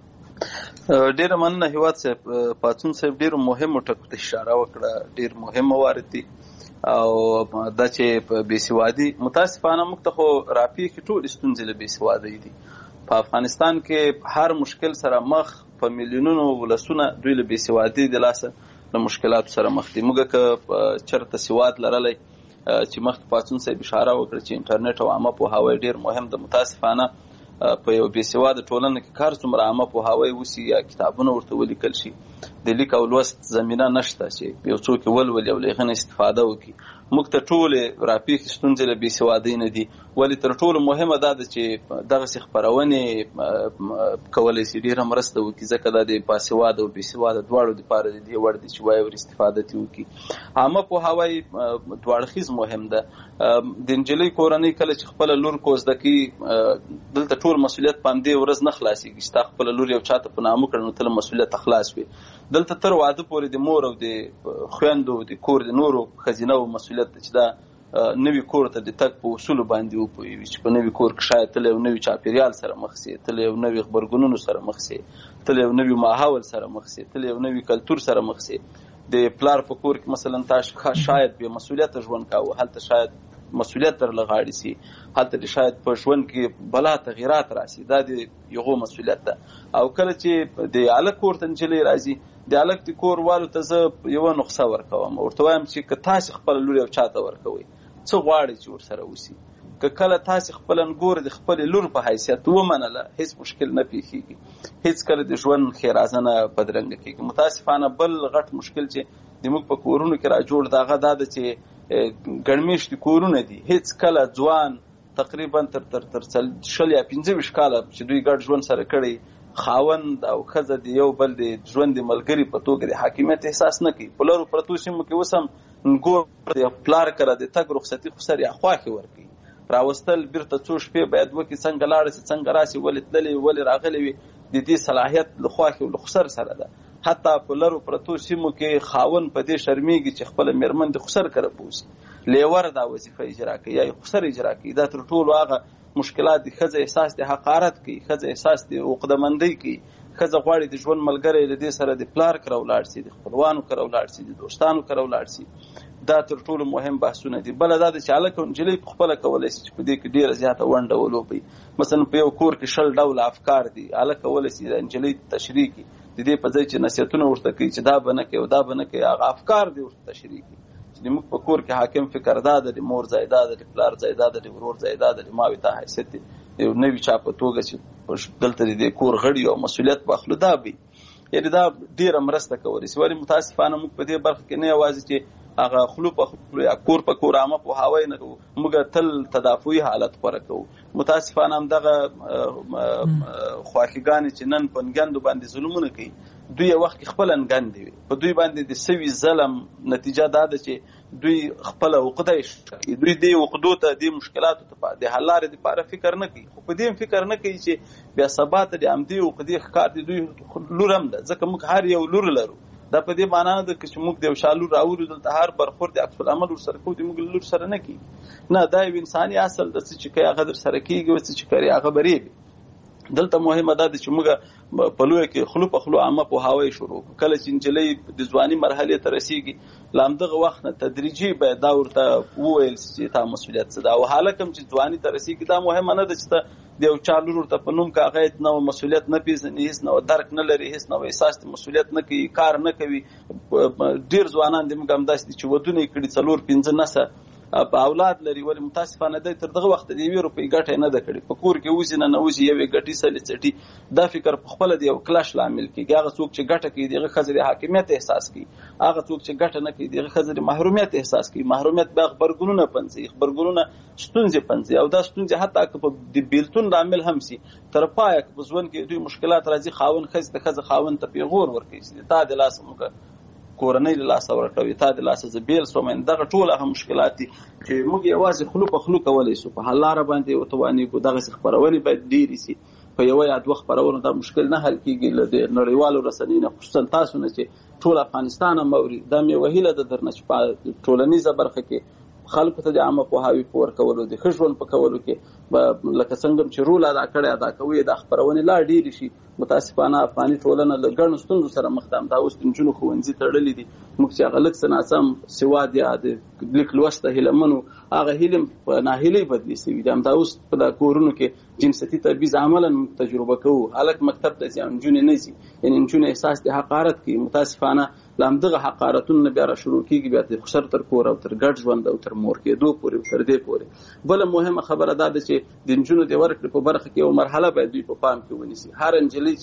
Speaker 5: ډیره مننه هیواد صاحب. پاڅون صاحب ډیرو مهمو ټکو ته اشاره وکړه، ډیر مهم موارد دي او دا چې په بېسوادي متاسفانه موږ ته خو راپېښې ټولې ستونزې له بېسوادۍ دي. په افغانستان کې هر مشکل سره مخ په میلیونونو ولسونه دوی له بېسوادۍ د لاسه له مشکلاتو سره مخ دي. موږ که چېرته سواد لرلی چې مخکې پاڅون صاحب اشاره وکړه چې انټرنیټ او عامه پوهاوی ډېر مهم ده. متاسفانه په یو بېسواده ټولنه کې کار څومره عامه پوهاوی وسي یا کتابونه ورته ولیکل شي د لیک او لوست زمینه نشته چې یو څوک یې ولولي او له هغې نه استفاده وکړي. موږ ته ټولې راپېښې ستونزې له بېسوادۍ نه دي. ولې تر ټولو مهمه دا ده چې دغسې خپرونې کولی شي ډېره مرسته وکړي ځکه دا د باسواده او بېسواده دواړو دپاره د دې وړ دي چې وایي ور استفاده ترې وکړي. عامه پوهاوی دوه اړخیز مهم ده. د نجلۍ کورنۍ کله چې خپله لور کوزده کوي دلته ټول مسؤلیت په همدې ورځ نه خلاصېږي چې تا خپله لور یو چاته په نامه کړه نو ته له مسؤلیته خلاص وې. دلته تر واده پورې د مور او د خویندو د کور د نورو ښځینهو مسؤلیت ده چې دا نوي کور ته د تګ په اصولو باندې وپوهوي چې په نوي کور کې شاید ته له یو نوي چاپېریال سره مخ سې، ته له یو نوي غبرګونونو سره مخ سې، ته له یو نوي ماحول سره مخ سې، ته له یو نوي کلتور سره مخ سې. د پلار په کور کې مثلا تا شاید بې مسؤلیته ژوند کاوه، هلته شاید مسؤلیت در لغاړي سي، هلته د شاید په ژوند کې بلا تغیرات راسي، دا د یغو مسؤلیت ده. او کله چې د هلک کور ته نجلۍ راځي د هلک د کور والو ته زه یوه نقصه ورکوم، ورته وایم چې که تاسې خپله لور یو چاته ورکوئ څه غواړئ چې ورسره وسي. که کله تاسې خپله نګور د خپلې لور په حیثیت ومنله هیڅ مشکل نه پیښیږي، هیڅ کله د ژوند ښېرازه نه بدرنګه کېږي. متاسفانه بل غټ مشکل چې د موږ په کورونو کې را جوړ د هغه دا ده چې ګڼمېشتي کورونه دي. هیڅ کله ځوان تقریبا تر تر تر شل یا پنځه ویشت کاله چې دوی ګډ ژوند سره کړی خاوند او ښځه د یو بل د ژوند د ملګري په توګه د حاکمیت احساس نه کوي. په لرو پرتو سیمو کې اوس هم نګور د پلار کره د تګ رخصتي خو سر یا خواښې ورکوي، راوستل بیرته څو شپې باید وکړي، څنګه لاړه سي څنګه راسي، ولې تللی ولې راغلی وي، د دې صلاحیت له خواښې او له خسر سره ده. حتی په لرو پرتو سیمو کې خاوند په دې شرمېږي چې خپله مېرمن د خسر کره بوسي، لیور دا وظیفه اجرا کوي یا خسر اجرا کوي. دا تر ټولو هغه مشکلات دي. ښځه احساس د حقارت کوي، ښځه احساس د عقدهمندۍ کوي، ښځه غواړي د ژوند ملګری له دې سره د پلار کره ولاړ سي، د خپلوانو کره ولاړ سي، د دوستانو کره ولاړ سي. دا تر ټولو مهم بحثونه دي. بله دا ده چې هلک او نجلۍ پخپله کولی شي چې په دې کې ډېره زیاته ونډه ولوبوي. مثلا په یو کور کې شل ډوله افکار دي، هلک کولی شي د نجلۍ تشریح کړي، د دې په ځای چې نصیحتونه ورته کوي چې دا به نه کوي او دا به نه کوي، هغه افکار دې ورته تشریح کړي چې زموږ په کور کې حاکم فکر دا ده، د مور ځای دا ده، د پلار ځای دا ده، د ورور ځای دا ده، د ماوې دا حیثیت دی، یو نوي چا په توګه چې دلته د دې کور غړي او مسؤلیت واخلو دا وي. یعنې دا ډېره مرسته کولی شي. ولې متاسفانه موږ په دې برخه کې نه یوازې چې هغه خلو په خلو یا کور په کور عامه پوهاوی نه کوو، موږ تل تدافعي حالت غوره کوو. متاسفانه همدغه خواښیګانې چې نن په نګندو باندې ظلمونه کوي دوی وخت خپل انګند وي په دوی باندې د سوي ظلم نتیجه دا ده چې دوی خپل عقده شي دوی د عقدو ته د مشکلاتو ته د حل لارې لپاره فکر نه کوي خو په دې فکر نه کوي چې بیا سبا ته د امدي عقدې ښکار دي دوی لورم ده ځکه موږ هر یو لور لرو دا په دې معنی ده چې موږ د شالو راوړو دلته هر برخورد عکس العمل ور سره کوو د موږ لور سره نه کوي نه دا یو انساني اصل د څه چې کوي هغه در سره کیږي او څه چې کوي هغه بریږي دلته مهمه ده چې موږ په لوی کې خلو په خلو عامه په هواي شروع کله چې انجلۍ د ځواني مرحله ته رسیږي لامدغه وخت نه تدریجي به دا ورته وویل چې تا مسؤلیت څه دا او حاله کوم چې ځواني ته رسیږي دا مهمه نه ده چې د یو چا لور ته په نوم کاغه نو مسؤلیت نه پیژني هیڅ نو درک نه لري هیڅ نو احساس د مسؤلیت نه کوي کار نه کوي ډیر ځوانان د موږ هم داسې چې ودونه کړي څلور پنځه نسه په اولاد لري ولې متاسفانه دی تر دغه وخت د یو روپۍ ګټه نه ده کړې په کور کې اوسې نه نه اوسې یوې ګټې سلې څټي دا فکر په خپله د یو کلش لامل کېږي هغه څوک چې ګټه کوي د هغه ښځې د حاکمیت احساس کوي هغه څوک چې ګټه نه کوي د هغه ښځې د محرومیت احساس کوي محرومیت بیا غبرګونونه پنځوي غبرګونونه ستونزې پنځوي او دا ستونزې حتی که په د بېلتون لامل هم سي تر پایه که په ژوند کې دوی مشکلات راځي خاوند ښځې د ښځه خاوند ته پیغور ورکوي چې تا د لاسه موږ کورنۍ له لاسه ورکوي تا د لاسه زه بیل سوم دغه ټول هغه مشکلات دي چې موږ یوازې خلو په خلو کولی شو په حل لاره باندې وتوانېږو دغسې خپرونې باید ډېرې سي په یوه یا دوه خپرونو دا مشکل نه حل کېږي له د نړیوالو رسنیو نه خصوصا تاسو نه چې ټول افغانستان هم اوري دا مې یوه هیله ده درنه چې په ټولنیزه برخه کې خلکو ته د عامه پوهاوي په ورکولو د ښه ژوند په کولو کې لکه څنګه چې رول ادا کړی ادا کوي دا خپرونې لا ډېرې شي متاسفانه افغاني ټولنه له ګڼو ستونزو سره مخ ده دا اوس د نجونو ښوونځي تړلي دي موږ چې هغه لږ څه ناڅم سواد یا د لیک لوست ته هیله منو هغه هیلې په ناهیلۍ بدلې سوي دي همدا اوس په دا کورونو کې جنسیتي تبعیض عملا تجربه کوو هلک مکتب ته ځي نجونې نه ځي یعنې نجونې احساس د حقارت کوي متاسفانه له همدغه حقارتونو نه بیا را شروع کېږي بیا د خسر تر کور او تر ګډ ژوند او تر مور کېدو پورې تر دې پورې بله مهمه خبره دا ده چې د نجونو د ورکړې په برخه کې یو مرحله باید دوی په پام کې ونیسي هر نجلۍ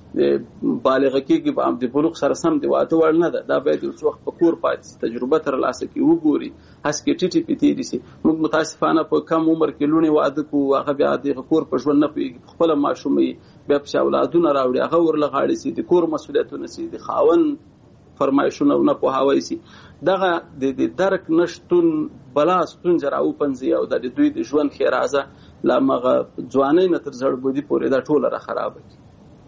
Speaker 5: چې بالغه کېږي د بلوغ سره سم د واده وړ نه ده دا باید یو څه وخت په کور پاتې سي تجربه ترلاسه کړي وګوري هسکې ټیټې پیتې دي سي موږ متاسفانه په کم عمر کې لوڼې واده کوو هغه بیا د کور په ژوند نه پوهېږي په خپله ماشومۍ بیا پسې اولادونه راوړي هغه ورله غاړې سي د کور مسؤلیتونه سي د خاوند فرمایشونه نه پوهاوی سي دغه د درک نشتون بلا ستونزه راوپنځي او د دوی د ژوند ښېرازه له همغه ځوانۍ نه تر زړبودي پورې دا ټوله را خرابه کړي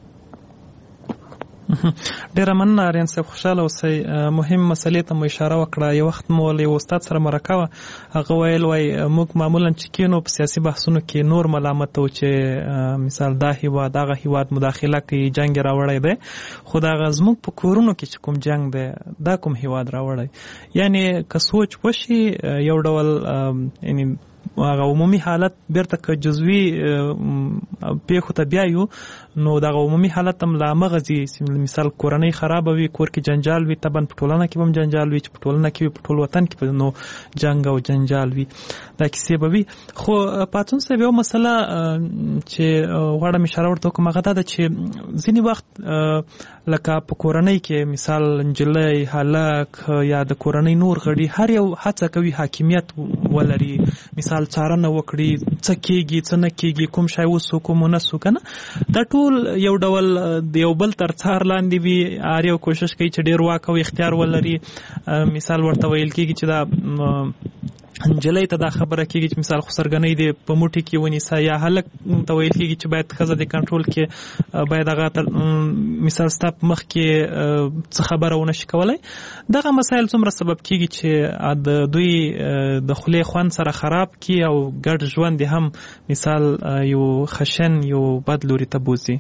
Speaker 3: ډیره مننه آریان صاحب خوشحاله اوسئ مهم مسلې ته مو اشاره وکړه یو وخت مو له یو استاد سره مرکه وه هغه ویل وای موږ معمولا چې کینو په سیاسي بحثونو کې نور ملامت وو چې مثال دا هیواد هغه هیواد مداخله کوي جنګ راوړی دی خو دغه زموږ په کورونو کې چې کوم جنګ دی دا کوم هیواد راوړی یعنې که سوچ وشي یو ډول یعنی هغه عمومي حالت بیرته که جزوي پیښو ته بیایو نو دغه عمومي حالت هم له همغه ځي مثال کورنۍ خرابه وي کور کې جنجال وي طبعا په ټولنه کې به هم جنجال وي چې په ټولنه کې وي په ټول وطن کې به نو جنګ او جنجال وي دا کیسې به وي خو پاڅون صاحب یو مسله چې غواړم اشاره ورته وکړم هغه دا ده چې ځینې وخت لکه په کورنۍ کې مثال نجلۍ هلک یا د کورنۍ نور غړي هر یو هڅه کوي حاکمیت ولري مثال څارنه وکړي څه کېږي څه نه کېږي کوم شی وسو کوم ونسو که نه دا ټول یو ډول د یو بل تر څار لاندې وي هر یو کوشش کوي چې ډېر واک او اختیار ولري مثال ورته ویل کېږي چې دا نجلۍ ته دا خبره کېږي چې مثال خسرګنۍ دې په موټي کې ونیسه یا هلک ته ویل کېږي چې باید ښځه دې کنټرول کې باید هغه مثال ستا په مخ کې څه خبره ونه شي کولی دغه مسایل څومره سبب کېږي چې د دوی د خولې خوند سره خراب کړي او ګډ ژوند یې هم مثال یو خشن یو بد لوري ته بوځي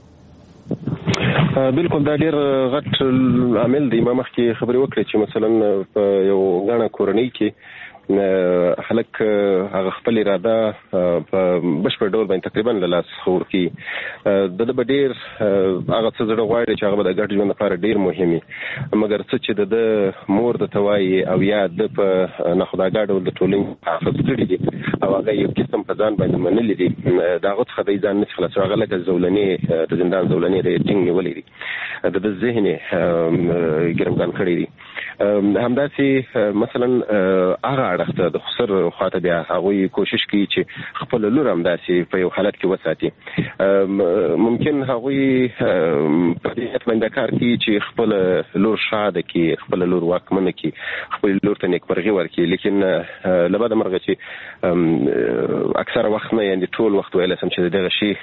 Speaker 6: بالکل دا ډېر غټ عامل دی ما مخکې خبرې وکړې چې مثلا په یو ګڼه کورنۍ کې هلک هغه خپل اراده په بشپړ ډول باندې تقریبا له لاس ورکي د ده به ډېر هغه څه زړه غواړي چې هغه به د ګډ ژوند لپاره ډېر مهم وي مګر څه چې د ده مور درته وایي او یا د په ناخودآګاه ډول د ټولنې حافظ کړي دي او هغه یو قسم په ځان باندې منلي دي د هغه څخه دی ځان نه شي خلاصوي هغه لکه زولنې د زندان زولنې د ټینګ نیولې دي د ده ذهن یې ګرمګان کړی دي همداسې مثلا هغه اړخته د خسر خواته بیا هغه کوشش کوي چې خپل لور همداسې په یو حالت کې وساتي. ممکن هغه په دې باندې کار کوي چې خپل لور شاده کوي، خپل لور واکمنه کوي، خپل لور ته نیکمرغي ورکړي، لیکن لبعد مرغه چې اکثر وخت نه یعنی ټول وخت ویل سم چې دغه شی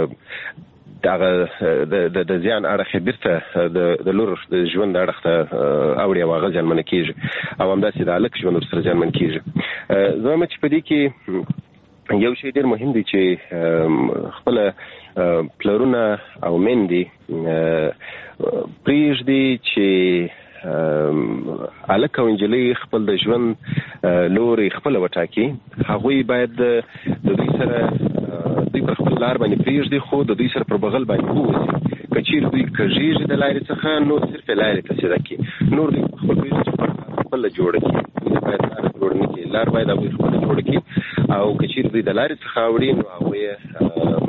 Speaker 6: دغه د د ځان اړه بیرته د لور د ژوند اړه ته اوړي او غزل من کیږي او همداسې د الک ژوند سره ځان من کیږي. زه مې چې په دې کې یو شی ډیر مهم دی چې خپل پلرونه او مندي پریږدي چې الک او انجلي خپل د ژوند لوري خپل وټاکي. هغوی باید د دوی سره دوی پر خپل لار باندې پریږدي، خو د دوی سره پر بغل باندې ووسي. کچیر دوی کژیږي د لارې څخه نو صرف لارې ته سیده کی، نور دوی خپل پریږدي خپل جوړ کی. دوی باید لار جوړ نه کی، لار باید هغوی خپل جوړ کی او کچیر دوی د لارې څخه اوړي نو هغوی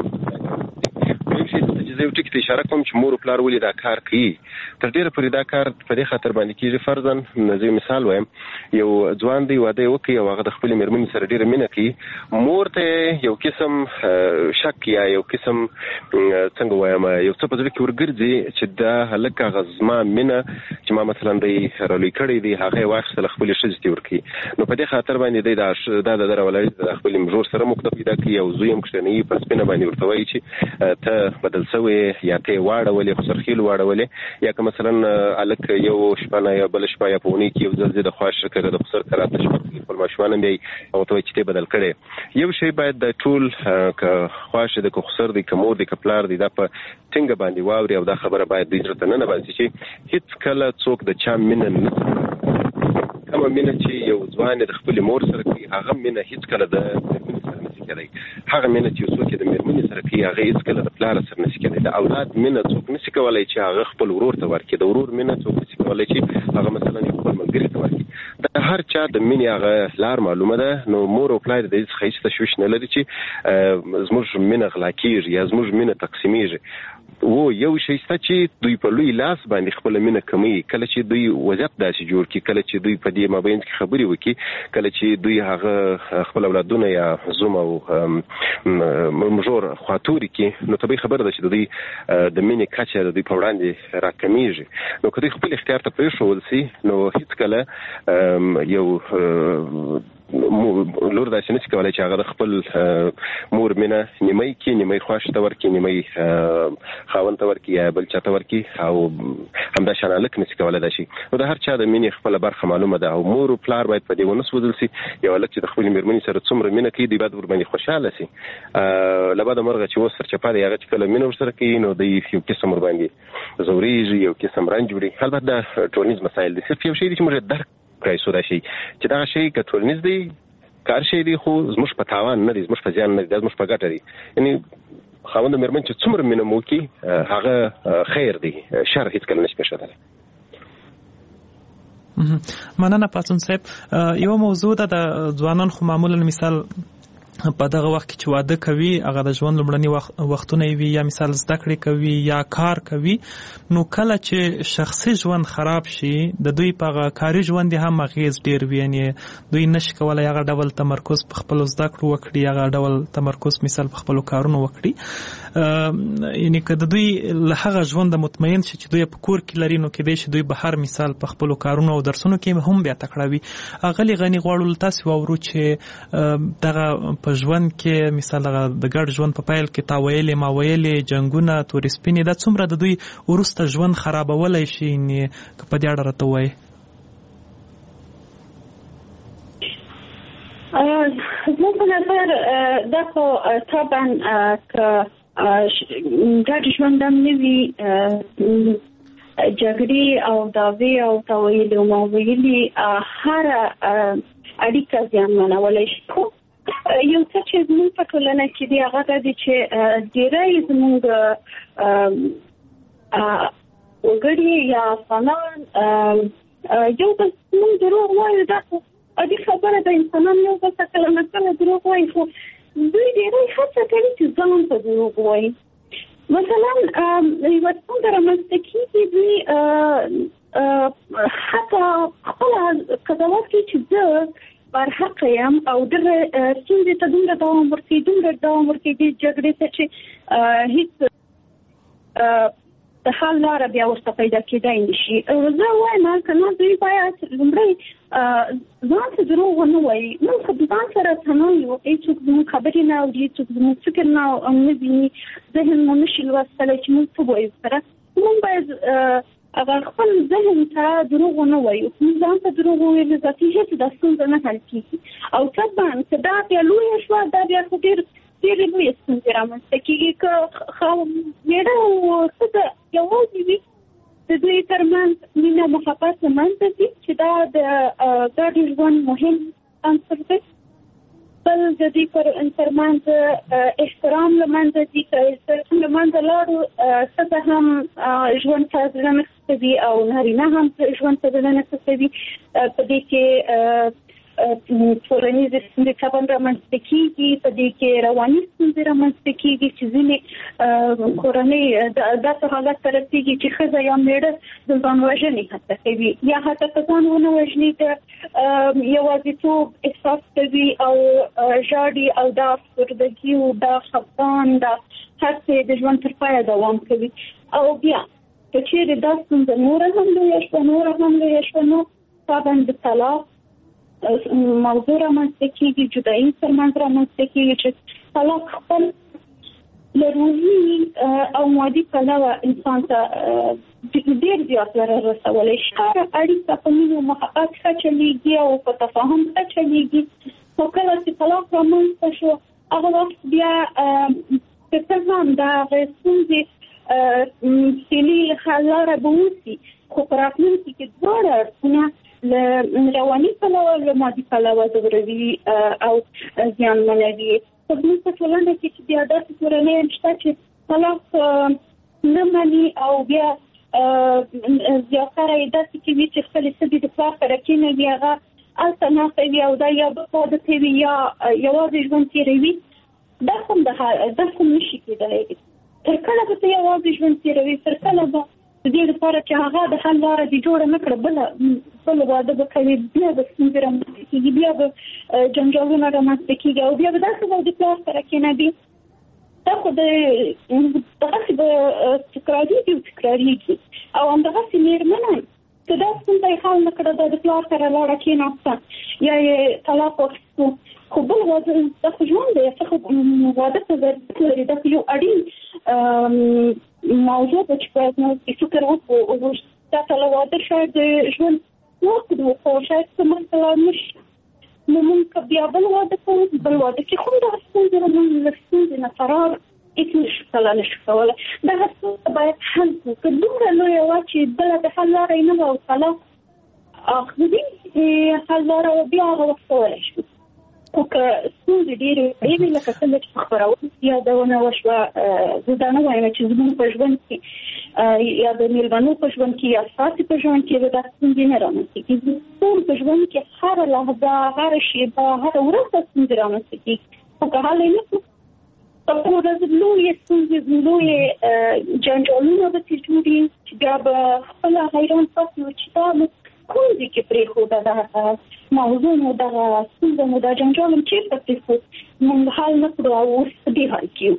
Speaker 6: زه یو ټکی ته اشاره کوم چې مور او پلار ولې دا کار کوي. تر ډیره پورې دا کار په دې خاطر باندې کېږي. فرضاً زه مثال وایم، یو ځوان دی واده وکړي او هغه د خپلې مېرمنې سره ډیره مینه کوي، مور ته یو قسم شک یا یو قسم څنګه وایم یو څه په زړه کې ورګرځي چې دا هلک هغه زما مینه چې ما مثلا دی رالوی کړی دی هغه یې واخیستله خپلې ښځې ته ورکړي. نو په دې خاطر باندې دی دا د دغه ولایت د خپلې مژور سره موقته پیدا کوي او زوی هم کښېنوي په سپینه باندې ورته وایي چې ته بدل شوی یا ته واړولې خو سرخیل واړولې، یا که مثلا الک یو شپه نه یا بل شپه یا په اونۍ کې یو ځل د خواش کړه د خسر کراته شپه خپل ماشومان بیا او ته چې ته بدل کړي. یو شی باید د ټول ک خواش د خسر دی کمور دی کپلار دی دا په څنګه باندې واوري او دا خبره باید د اجرته نه نه باندې چې هیڅ کله څوک د چا مینه نه کومه مینه چې یو ځوان د خپل مور سره کوي هغه مینه هیڅ کله د مېرمنې سره نشي کېدای. هغه مینه چې څوک د مېرمنې سره کوي هغه هیڅ کله د پلار سره نشي کېدای. د اولاد مینه څوک نشي کولای چې هغه خپل ورور ته ورکړي، د ورور مینه څوک نشي کولای چې هغه مثلا خپل ملګری ته ورکړي. د هر چا د مینې هغه لار معلومه ده. نو مور او پلار د دې څخه هیڅ تشویش نه لري چې زموږ مینه غلا کېږي یا زموږ مینه تقسیمیږي. و یو شی شته چې دوی په لوی لاس باندې خپل مینه کموي، کله چې دوی وضعیت داسې جوړ کړي، کله چې دوی په دې مابین کې خبرې وکړي، کله چې دوی هغه خپل اولادونه یا زوم او مژور خاطوري کې، نو طبیعي خبره ده چې دوی د مینې کچه د دوی په وړاندې راکمیږي. نو که دوی خپل اختیار ته پرېښودل سي نو هیڅ کله یو لور داسې نشي کولای چې هغه د خپل مور مینه نیمۍ کې نیمۍ خواښ ته ورکړي، نیمۍ خاوند ته ورکړي یا بل چا ته ورکړي او همدا شان هلک نشي کولای دا شي. نو د هر چا د مینې خپله برخه معلومه ده او مور او پلار باید په دې ونه سوځل سي. یو هلک چې د خپلې مېرمنې سره څومره مینه کوي دوی باید ورباندې خوشحاله سي. له بده مرغه چې اوس سرچپه دی هغه چې کله مینه ورسره کوي نو دوی یو قسم ورباندې ځورېږي، یو قسم رنج وړي. البته دا ټولنیز مسایل دي، صرف یو شی دی چې موږ درک کړی سو دا شی چې دغه شی که ټولنیز دی کار شی دی خو زموږ په تاوان نه دی، زموږ په زیان نه دی، دا زموږ په ګټه دی. یعنی خاوند او مېرمن چې څومره مینه مو وکړي هغه خیر دی، شر هېڅکله نشي پېښېدلی.
Speaker 3: مننه پاڅون صاحب. یو موضوع ده د ځوانان خو معمولا مثال په دغه وخت کې چې واده کوي هغه د ژوند لومړني وختونه وي یا مثال زده کړې کوي یا کار کوي، نو کله چې شخصي ژوند خراب شي د دوی په هغه کاري ژوند هم اغېز ډېر وي. یعنې دوی نشي کولی هغه ډول تمرکز په خپلو زده کړو وکړي، هغه ډول تمرکز مثال په خپلو کارونو وکړي. یعنې که د دوی له هغه ژونده مطمئن شي چې دوی په کور کې لري نو کېدای شي دوی بهر مثال په خپلو کارونو او درسونو کې هم بیا تکړه وي. اغلې غني غواړو له تاسې واورو چې دغه په ژوند کې مثال د ګډ ژوند په پیل کې تا ویلې ما ویلې جنګونه تورې سپینې دا څومره د دوی وروسته ژوند خرابولی شي، که په دې اړه راته ووایې.
Speaker 4: زما په نظر دا خو طبعا که ګډ ژوند هم نه وي جګړې او دعوې او تا ویلې او ما ویلې هره اړیکه زیانمنولی شي. خو یو څه چې زموږ په ټولنه کې دی هغه دا دی چې ډېری زموږ وګړي یا افغانان یو بل موږ دروغ وایو. دا خو عادي خبره ده، انسانان یو بل ته کله نه کله دروغ وایي، خو دوی ډېری هڅه کوي چې ځان ته دروغ وایي. مثلا یوه ستونزه رامنځته کېږي دوی حتی قضاوت کوي چې زه برحق یم او دغه ستونزې ته دومره دوام ورکوي دومره دوام ورکوي د جګړې ته چې هیڅ د حل لاره بیا ورته پیدا کېدای نشي. زه وایم که نه دوی باید لومړی ځان ته دروغ ونه وایي. موږ که ځان سره تنها یو، هېڅوک زموږ خبرې نه اوري، هېڅوک زموږ فکر نه ویني، ذهن مو نشي لوستلی چې موږ څه وایو سره. موږ باید هغه خپل ذهن ته دروغ ونه وایو. موږ ځان ته دروغ وویلو ذاتي هېڅ دا ستونزه نه حل کېږي. او طبعا که دا بیا لویه شوه دا بیا خو ډېر ډېرې لویې ستونزې رامنځته کېږي. که مېړه او ښځه یوازې وي د دوی ترمنځ مینه محبت له منځه ځي چې دا د ګډ ژوند مهم عنصر دی. بل د دوی ترمنځ احترام له منځه ځي. که احترام له منځه لاړو ښځه هم ژوند ته زړه نه خښوي او نارینه هم ژوند ته زړه نه خښوي. په دې کې ټولنیزې ستونزې طبعا رامنځته کېږي، په دې کې رواني ستونزې رامنځته کېږي چې ځینې کورنۍ داسې حالت ته رسېږي چې ښځه یا مېړه د ځان وژنې هڅه کوي یا حتی که ځان ونه وژني د یوازیتوب احساس کوي او ژاړي او دا افسردګي او دا خفګان دا هر څه د ژوند تر پایه دوام کوي. او بیا که چېرې دا ستونزه نوره هم لویه شوه نوره هم لویه شوه نو طبعا د طلاق موضوع رامنځته کېږي، جدایي ترمنځ رامنځته کېږي چې طلاق خپل له روحي او مادي پلوه انسان ته ډېر زیات ضرر رسولی شي. هره اړیکه په مینه او محبت ښه چلېږي او په تفاهم ښه چلېږي، خو کله چې طلاق رامنځته شو هغه وخت بیا که څه هم د هغې ستونزې فعلي حل لاره به اوسي، خو په راتلونکي کې دواړه اړخونه له رواني پلوه له مادي پلوه ځوروي او زیانمنوي. په زموږ په ټولنه کې چې بیا داسې کورنۍ هم شته چې طلاق نه مني او بیا زیاتره یې داسې کوي چې خپلې ښځې د پلار سره کېنوي، هغه هلته ناسته وي او دا یا واده کوي یا یوازې ژوند تېروي. دا هم دا هم نشي کېدلی. تر کله به ته یوازې ژوند تېروي؟ تر کله به د دې لپاره چې هغه د حل لاره دې جوړه نه کړه بله بل واده به کوي، بیا به ستونزې رامنځته کېږي، بیا به جنجالونه رامنځته کېږي او بیا به داسې به د پلار سره کېنوي. دا خو د دغسې به تکرارېږي او تکرارېږي. او همدغسې مېرمنه که دا ستونزه یې حل نه کړه، دا د پلار سره لاړه کېناسته یا یې طلاق واخیستو، خو بل واده دا خو ژوند دی، څه خو واده ته ضرورت لري. دا خو یو اړین موضوع ده چې باید موږ فکر وکړو. دا ته له واده شاید ژوند وکړو خو شاید څه مخته لاړ نه شي. نو موږ که بیا بل واده کوو، بل واده کې خو دغه ستونزې موږ له ستونزې نه فرار هېڅ نشو کله نشو کولی. دغه ستونزه باید حل کړو. که دومره لویه وه چې بله د حل لاره یې نه وه او طلاق اخلي حل لاره وه، بیا هغه وخت کولی شو. خو که ستونزې ډېرې وړې وي لکه څنګه چې په خپرونو کې یادونه وشوه، زه دا نه وایم چې زموږ په ژوند کې یا د مېلمنو په ژوند کې یا ستاسې په ژوند کې به دا ستونزې نه رامنځته کېږي. ټول په ژوند کې هره لحظه هره شېبه هره ورځ دا ستونزې رامنځته کېږي. خو که حل یې نه کړو په ټوله ورځ لویې ستونزې لویې جنجالونه به ترې جوړي چې بیا به خپله حیران پاتې وو چې دا کوم ځای کې پرېښوده دغه موضوع مو دغه ستونزه مو دا جنجال هم چېرته پرېښود، موږ حل نه کړو او اوس په دې حال کې یو.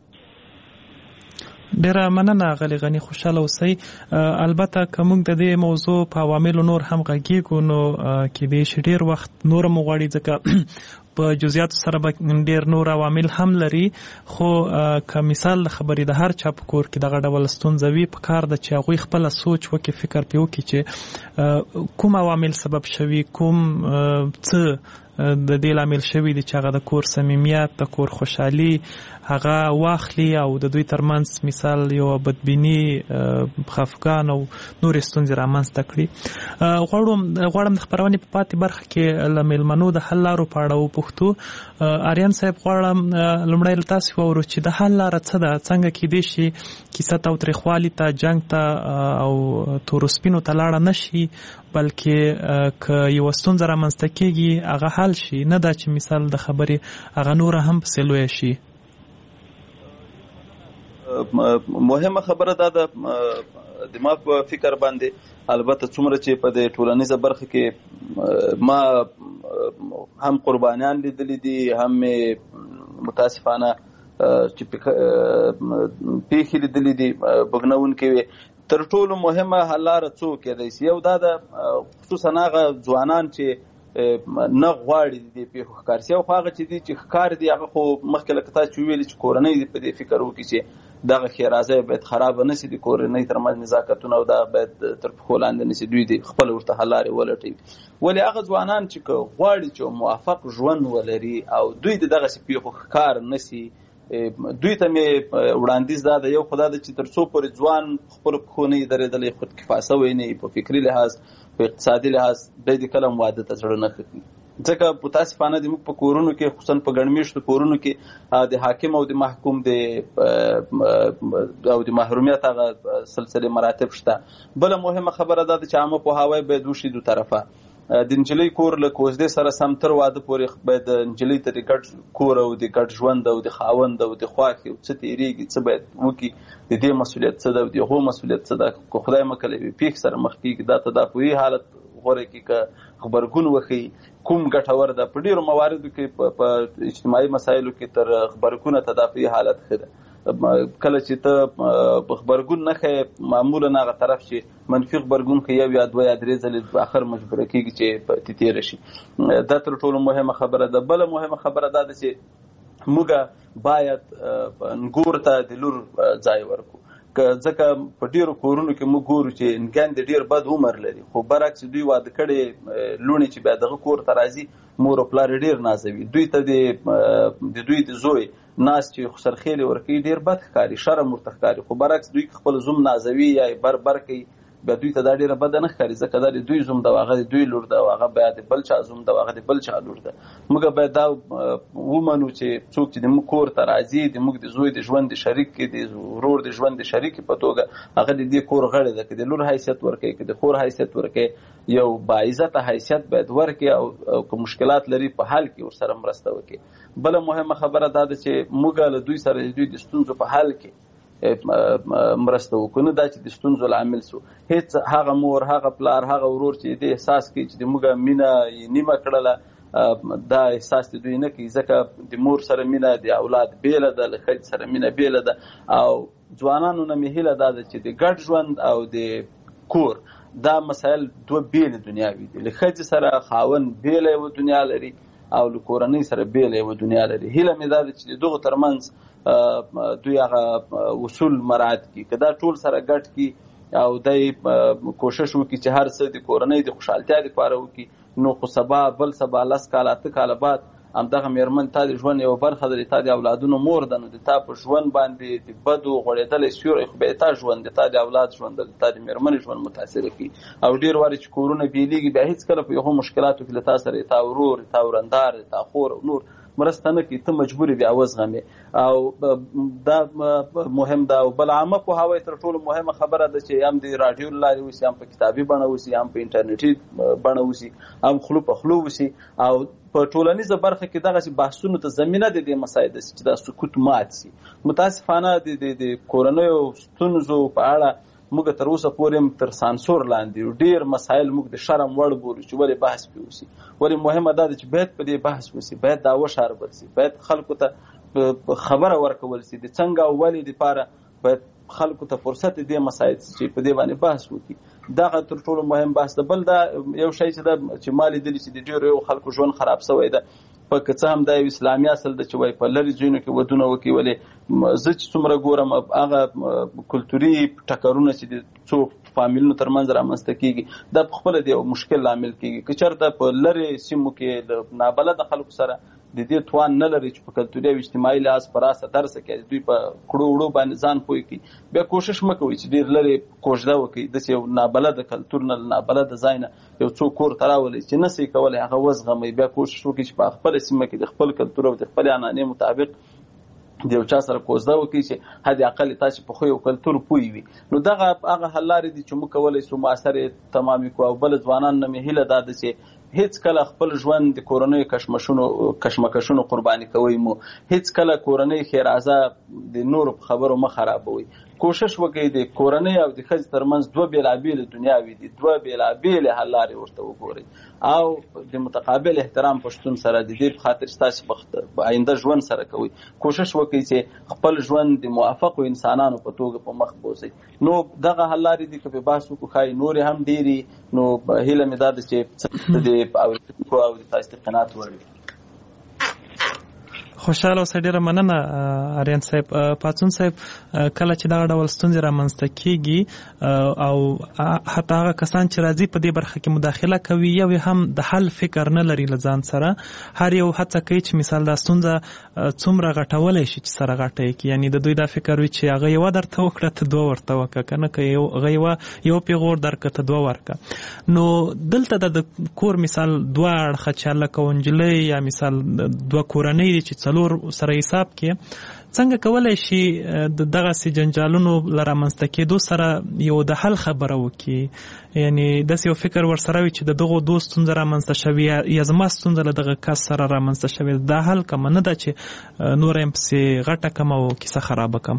Speaker 3: ډیره مننه غلی غني، خوشاله اوسئ. البته که موږ د دې موضوع په عواملو نور هم غږیږو نو کېدای شي ډېر وخت نور هم وغواړي، ځکه په جزئیاتو سره به ډېر نور عوامل هم لري. خو که مثال خبرې د هر چا په کور کې دغه ډول ستونزه وي، په کار ده چې هغوی خپله سوچ وکړي، فکر پرې وکړي چې کوم عوامل سبب شوي، کوم څه د دې لامل شوي دي چې هغه د کور صمیمیت، د کور خوشحالي هغه واخلي او د دوی ترمنځ مثال یو بدبیني، خفګان او نورې ستونزې رامنځته کړي. غواړم غواړم د خپرونې په پاتې برخه کې له مېلمنو د حل لارو په اړه وپوښتو. آریان صاحب، غواړم لومړی له تاسې واورو چې د حل لاره څه ده؟ څنګه کېدای شي کیسه تاوتریخوالي ته، جنګ ته او تورو سپینو ته لاړه نه شي، بلکې که یوه ستونزه رامنځته کېږي هغه حل شي، نه دا چې مثال د خبرې هغه نوره هم پسې لویه شي؟
Speaker 5: مهمه خبره دا ده د ما په فکر باندې البته څومره چې په د ټولنیزه برخه کې ما هم قربانیان لیدلي دي، هم متاسفانه چې پیښې لیدلي دي بغنونکې وي. تر ټولو مهمه حل لاره څو کېدای شي، یو دا ده خصوصا هغه ځوانان چې نه غواړي د دې پیښو ښکار شي، او هغه چې دي چې ښکار دي هغه خو مخکې لکه تاسو چې ویلي چې کورنۍ دې په دې فکر وکړي چې دغه ښېرازی باید خرابه نه شي، د کورنۍ ترمنځ نزاکتونه او دغه باید تر پښو لاندې نه شي، دوی دې خپله ورته حل لارې ولټوي. ولې هغه ځوانان چې که غواړي چې موافق ژوند ولري او دوی د دغسې پیښو ښکار نه شي، دوی ته مې وړاندیز دا ده، یو خو دا ده چې تر څو پورې ځوان خپلو پښو نه وي درېدلی، خودکفا شوی نه وي په فکري لحاظ په اقتصادي لحاظ، دی د کله هم واده ته زړه نه ښه کوي. ځکه متاسفانه زموږ په کورونو کې خصوصا په ګڼ مېشتو کورونو کې د حاکم او د محکوم د او د محرومیت هغه سلسلې مراتب شته. بله مهمه خبره دا ده چې عامه پوهاوی باید وشي دو طرفه. د نجلۍ کور له کوژدې سره سم تر واده پورې باید د نجلۍ ته د ګډ کور او د ګډ ژوند او د خاوند او د خواښې او څه تېرېږي، څه باید وکړي، د دې مسؤلیت څه ده او د هغو مسؤلیت څه ده. که خدای مکله یوې پیښې سره مخ کېږي، دا تدافعي حالت غوره کړي، که غبرګون وښیي کوم ګټور ده. په ډېرو مواردو کې په اجتماعي مسایلو کې تر غبرګونه تدافعي حالت ښه ده. کله چې ته غبرګون نه ښیې، معمولا هغه طرف چې منفي غبرګون ښیي یو یا دوه یا درې ځلې آخر مجبوره کېږي چې تېره شي. دا تر ټولو مهمه خبره ده. بله مهمه خبره دا ده چې موږ باید نګور ته د لور ځای ورکړو، ځکه په ډېرو کورونو کې موږ ګورو چې نګاندې ډېر بد عمر لري، خو برعکس دوی واده کړې لوڼې چې بیا دغه کور ته راځي مور او پلار ډېر نازوي، دوی ته د دوی د زوی ناس چې خسرخېلې ورکوي ډېر بد ښکاري، شرم ورته ښکاري. خو برعکس دوی خپل زوم نازوي یا یې بر بر کوي، بیا دوی ته دا ډېره بده نه ښکاري، ځکه دا د دوی زوم ده او هغه د دوی لور ده او هغه بیا د بل چا زوم ده او هغه د بل چا لور ده. موږ باید دا ومنو چې څوک چې د موږ کور ته راځي، د موږ د زوی د ژوند د شریک کې د ورور د ژوند د شریک په توګه هغه د دې کور غړی ده، که د لور حیثیت ورکوي که د خور حیثیت ورکوي، یو باعزته حیثیت باید ورکړي او که مشکلات لري په حل کې ورسره مرسته وکړي. بله مهمه خبره دا ده چې موږ له دوی سره د دوی د ستونزو په حل کې مرسته وکړو، نه دا چې د ستونزو لامل سو. هیڅ هغه مور، هغه پلار، هغه ورور چې دې احساس کوي چې د موږ مینه نیمه کړله، دا احساس د دوی نه کوي، ځکه د مور سره مینه د اولاد بیله ده، له ښځې سره مینه بیله ده. او ځوانانو نه مې هیله دا ده چې د ګډ ژوند او د کور دا مسایل دوه بیلې دنیاوې دي. له ښځې سره خاوند بیله یوه دنیا لري او له کورنۍ سره بیله یوه دنیا لري. هیله مې دا ده چې د دغو ترمنځ دوی هغه اصول مراعات کړي، که دا ټول سره ګډ کړي او دی کوشش وکړي چې هر څه د کورنۍ د خوشحالتیا دپاره وکړي، نو خو سبا بل سبا لس کاله اته کاله بعد همدغه مېرمن تا د ژوند یوه برخه ده، تا د اولادونو مور ده، نو د تا په ژوند باندې د بدو غوړېدلی سیوری خو بیا تا ژوند د تا د اولاد ژوند د تا د مېرمنې ژوند متاثره کوي. او ډېر وارې چې کورونه بېلېږي بیا هېڅکله په یغو مشکلاتو کې له تا سره تا ورور، تا ورندار، تا خور او نور مرسته نه کوي، ته مجبور بیا وزغمې. او دا مهم ده. او بل عامه پوهاوی تر ټولو مهمه خبره ده چې هم د راډیو له لارې وسي، هم په کتابي بڼه وسي، هم په انټرنیټي بڼه وسي، هم خلو په خلو وسي. او په ټولنیزه برخه کې دغسې بحثونو ته زمینه د دې مسایل ده چې دا سکوت مات شي. متاسفانه د کورنیو ستونزو په اړه موږ تر اوسه پورې هم تر سانسور لاندې ډېر مسایل موږ د شرم وړ بولو چې ولې بحث پرې وشي. ولې مهمه دا ده چې باید په دې بحث وشي، باید دا وشاربل شي، باید خلکو ته خبره ورکول شي د څنګه او ولې دپاره باید خلکو ته فرصت دې مسایل چې په دې باندې بحث وکړي. دغه تر ټولو مهم بحث ده. بل دا یو شی چې ده چې ما لیدلي چې د ډېرو یو خلکو ژوند خراب شوی ده، په که څه هم دا یو اسلامي اصل ده چې وایي په لرې ځایونو کې ودونه وکړي. ولې زه چې څومره ګورم هغه کلتوري ټکرونه چې د څو فامیلونو ترمنځ رامنځته کېږي دا په خپله د یو مشکل لامل کېږي. که چېرته په لرې سیمو کې د نابلده خلکو سره د دې توان نه لري چې په کلتوري او اجتماعي لحاظ په راسه درسه کې دوی په کړو وړو باندې ځان پوه کړي، بیا کوشش مه کوئ چې ډېر لرې کوژده وکړئ، داسې یو نابلده کلتور نه نابلده ځای نه یو څوک کور ته راولئ چې نه شئ کولی هغه وزغمئ. بیا کوشش وکړئ چې په خپله سیمه کې د خپل کلتور او د خپلې عنعنې مطابق د یو چا سره کوزده وکړي چې حد اقل تاسې په خو یو کلتور پوه وي. نو دغه هغه حل لارې دي چې موږ کولی شو مؤثر یې تمامې کړو. او بله ځوانانو نه مې هیله دا ده چې هیڅ کله خپل ژوند د کورنیو کشمشونو کشمکشونو قرباني کوئ مو، هیڅ کله کورنۍ ښېرازه د نورو په خبرو مه خرابوئ. کوشش وکړي د کورنۍ او د ښځې ترمنځ دوه بېلابېلې دنیاوې دي، دوه بېلابېلې حل لارې ورته وګورئ او د متقابل احترام په شتون سره د دې په خاطر ستاسې په آینده ژوند سره کوئ. کوشش وکړئ چې خپل ژوند د موافقو انسانانو په توګه په مخ بوځئ. نو دغه حل لارې دي که په بحث وکړو ښایي نورې هم ډېرې. نو هیله مې دا ده چې د اورېدونکو او د تاسو د قناعت وړ وي.
Speaker 3: خوشاله اوسئ. ډېره مننه آریان صاحب. پاڅون صاحب، کله چې دغه ډول ستونزې رامنځته کېږي او حتی هغه کسان چې راځي په دې برخه کې مداخله کوي یو هم د حل فکر نه لري له ځان سره، هر یو هڅه کوي چې مثال دا ستونزه څومره غټولی شي چې سره غټه یې کړي. یعنې د دوی دا فکر وي چې هغه یوه درته وکړه ته دوه ورته وکړه، که نه که هغه یوه یو پیغور درکړه ته دوه ورکړه. نو دلته د کور مثال دوه اړخه چې هلک او نجلۍ یا مثال دوه کورنۍ دي چې څلور سره حساب کې څنګه کولای شي د دغسې جنجالونو له رامنځته کېدو سره یو د حل خبره وکړي؟ یعنې داسې یو فکر ورسره وي چې د دغو دوه ستونزه رامنځته شوي یا زما ستونزه له دغه کس سره رامنځته شوې، دا حل کمه نه ده چې نوره یم پسې غټه کم او کیسه خرابه کم.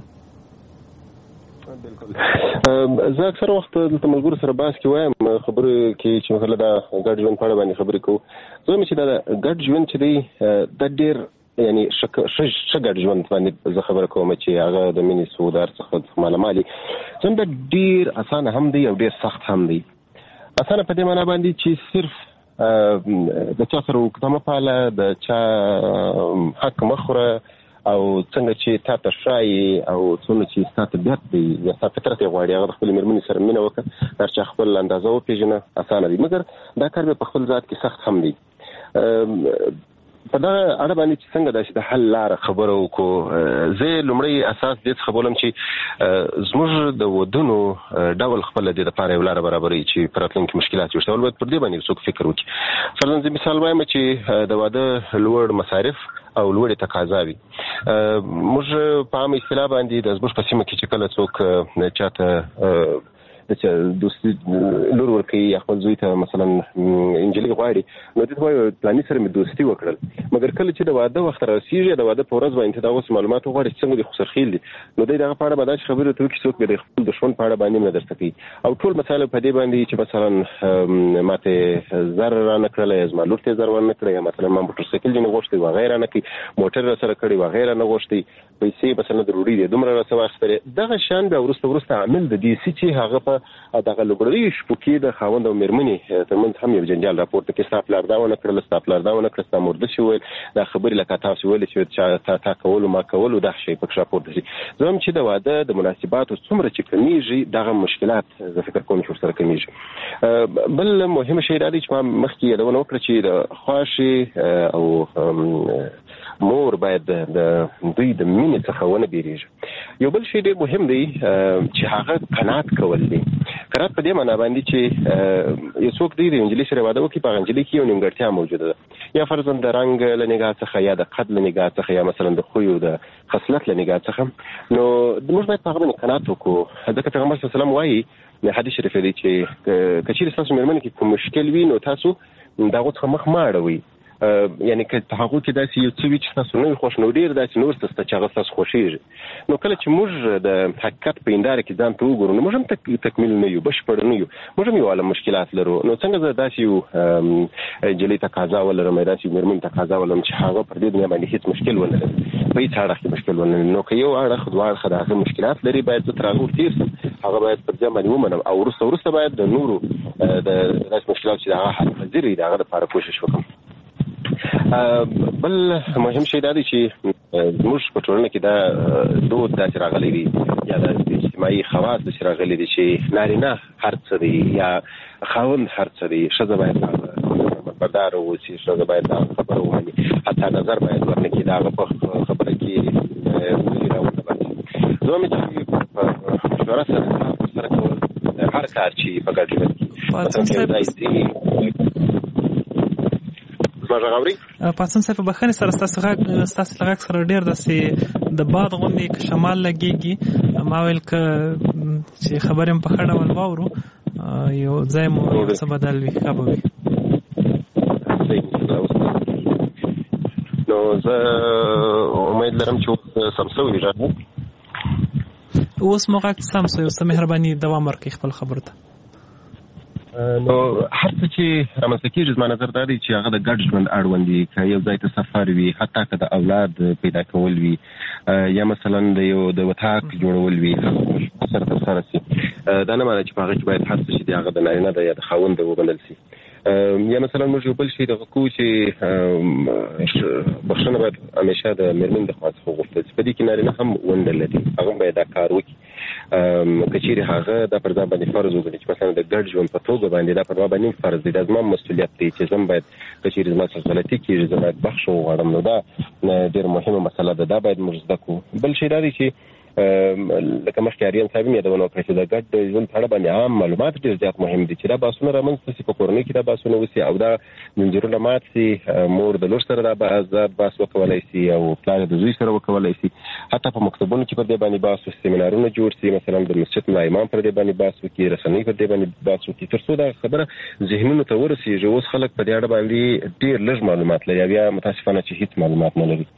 Speaker 6: زه اکثر وخت دلته ملګرو سره بحث کې وایم خبرو کې چې مثلا دا ګډ ژوند په اړه باندې خبرې کوو. زه وایم چې دا ګډ ژوند چې دی دا ډېر یعنی ښه ګډ ژوند باندې زه خبره کوم چې هغه د مینې سودار څخه مالامالي ژوند ډېر اسانه هم دی او ډېر سخت هم دی. اسانه په دې معنا باندې چې صرف د چا سره اوږده مه پاله، د چا حق مه خوره او څنګه چې تا ته ښایي او څومره چې ستا طبیعت دی یا ستا فطرت یې غواړي هغه د خپلې مېرمنې سره مینه وکړه، هر چا خپل اندازه وپېژنه، اسانه دی. مګر دا کار به په خپل ذات کې سخت هم دی. په دغه اړه باندې چې څنګه داسې د حل لاره خبره وکړو، زه لومړی اساس دې څخه بولم چې زموږ د ودونو ډول خپله دې دپاره یو لاره برابروي چې په راتلونکي مشکلات جوړ شي. اول باید پر دې باندې څوک فکر وکړي. فرضاً زه مثال وایم چې د واده لوړ مصارف او لوړې تقاضا وي. موږ په عامه اصطلاح باندې د زموږ په سیمه کې چې کله څوک چاته چې دوستي لور ورکوي یا خپل زوی ته مثلا انجلۍ غواړي، نو دې ته وایي پلاني سره مې دوستي وکړل. مګر کله چې د واده وخت رارسېږي، د واده په ورځ باندې ته دا اوس معلومات وغواړي چې څنګه دې خسرخیل دي، نو دوی دغه په اړه به داسې خبرې ورته وکړي څوک به د خپل دښمن په اړه باندې هم نه درته کوي. او ټول مسایل په دې باندې چې مثلا ماته زر رانه کړلی یا زما لور ته یې زر ورنه کړی، یا مثلا ما موټرسایکل ځینې غوښتی و هغه یې رانه کوي، موټر را سره کړی و هغه یې رانه غوښتی، پیسې مثلا د ډوډۍ دی دومره راڅه واخیستلې. دغه شیان بیا وروسته وروسته عامل د دې سي چې هغه په دغه لومړنیو شپو کې د خاوند او مېرمنې ترمنځ هم یو جنجال راپورته کړي. ستا پلار دا ونه کړله، ستا پلار دا ونه کړه، ستا مور داسې وویل، دا خبرې لکه تاسو ویلې چې تا تا کولو ما کولو دا شی پکې راپورته شي. زه هم چې د واده د مناسباتو څومره چې کمیږي دغه مشکلات زه فکر کوم چې ورسره کمیږي. بل مهم شی دا دی چې ما مخکې یادونه وکړه چې د خواشې او مور باید د دوی د مینې څخه ونه بیریږي. یو بل شی ډېر مهم دی چې هغه قناعت کول دی. قناعت په دې معنا باندې چې یو څوک دی د نجلۍ سره واده وکړي، په هغه نجلۍ کې یو نیمګړتیا موجوده ده، یا فرضاً د رنګ له نګاه څخه یا د قد له نګاه څخه یا مثلا د خویو د خصلت له نګاه څخه، نو موږ باید په هغه باندې قناعت وکړو. ځکه پیغمبر صلی الله علیه وسلم وایي حدیث شریف دی چې که چیرې ستاسو مېرمنې کې کوم مشکل وي نو تاسو د هغو څخه مخ مه اړوئ. یعنی که په هغو کې داسې یو څه وي چې تاسو نه وي خوښ، نو ډېر داسې نور څه شته چې هغه ستاسو خوښېږي. نو کله چې موږ د حقیقت په هنداره کې ځان ته وګورو، نو موږ هم تکمیل نه یو، بشپړ نه یو، موږ هم یو عالم مشکلات لرو. نو څنګه زه داسې یو نجلۍ تقاضا ولرم، داسې یو مېرمنې تقاضا ولرم چې هغه پر دې دنیا باندې هېڅ مشکل ونه لري، په هېڅ اړخ کې مشکل ونه لري. نو که یو اړخ دوه اړخه د هغه مشکلات لري، باید زه تر هغه تېر شم، هغه باید پر ځان باندې ومنم، او وروسته وروسته باید د نورو د داسې مشکلات چې د هغه حل پذیر وي د هغه لپاره کوشش وکړم. بل مهم شی دا دی چې زموږ په ټولنه کې دا دود داسې راغلی دی یا د اجتماعي خواص داسې راغلی دی چې نارینه هر څه دی یا خاوند هر څه دی، ښځه باید خبرداره واوسي، ښځه باید دا خبره ومني، حتی نظر باید ورنه کړي، د هغه په خبره کې ولي راونه باسي. زه وایم چې په مشوره سره سره کول هر کار چې په ګډ ژوند کې
Speaker 3: پاڅون صاحب په بخښنې سره ستاسو غږ ستاسو له غږ سره ډېر داسې د باد غوندې که شمال لګېږي. ما ویل که چې خبرې م په ښه ډول واورو یو ځای مو یو څه بدل وي ښه به وي.
Speaker 6: نو زه امید لرم چې اوس سم شوي
Speaker 3: اوس موږ سم سم مهرباني دوام ورکړئ خپل خبرو ته.
Speaker 6: نو هر څه چې رامنځته کېږي زما نظر دا دی چې هغه د ګډ ژوند اړوند دي، که یو ځای ته سفر وي، حتی که د اولاد پیدا کول وي، یا مثلا د یو د وطاق جوړول وي، سره ترسره شي. دا نه معنی چې په هغه کې باید هر څه چې دی هغه د نارینه ده یا د خاوند وبلل شي. یا مثلا موږ یو بل شی دغه کوو چې بخښنه باید همیشه د مېرمنې د خوا څخه وغوښتل شي. په دې کې نارینه هم ونډه لري، هغه باید دا کار وکړي. که چیرې هغه دا پر ځان باندې فرض وګڼي چې مثلا د ګډ ژوند په توګه باندې دا پر ما باندې فرض دی، دا زما مسؤلیت دی چې زه باید که چیرې زما څه غلطي کېږي زه باید بخښه وغواړم. نو دا ډېره مهمه مسله ده، دا باید موږ زده کړو. بل شی دا دی چې لکه مخکې آریان صاحب هم یادونه وکړه چې د ګډ ژوند په اړه باندې عام معلومات ډېر زیات مهم دي چې دا بحثونه رامنځته شي، په کورنۍ کې دا بحثونه وشي او دا منځورونه مات شي. مور د لور سره دا آزاد بحث وکولی شي او پلار د زوی سره وکولی شي. حتی په مکتبونو کې پر دې باندې بحث وشي، سیمینارونه جوړ شي، مثلا د مسجد ملا امام پر دې باندې بحث وکړي، رسنۍ پر دې باندې بحث وکړي، تر څو دا خبره ذهنونو ته ورسېږي. اوس خلک په دې اړه باندې ډېر لږ معلومات لري، بیا متاسفانه چې هیڅ معلومات نه لري.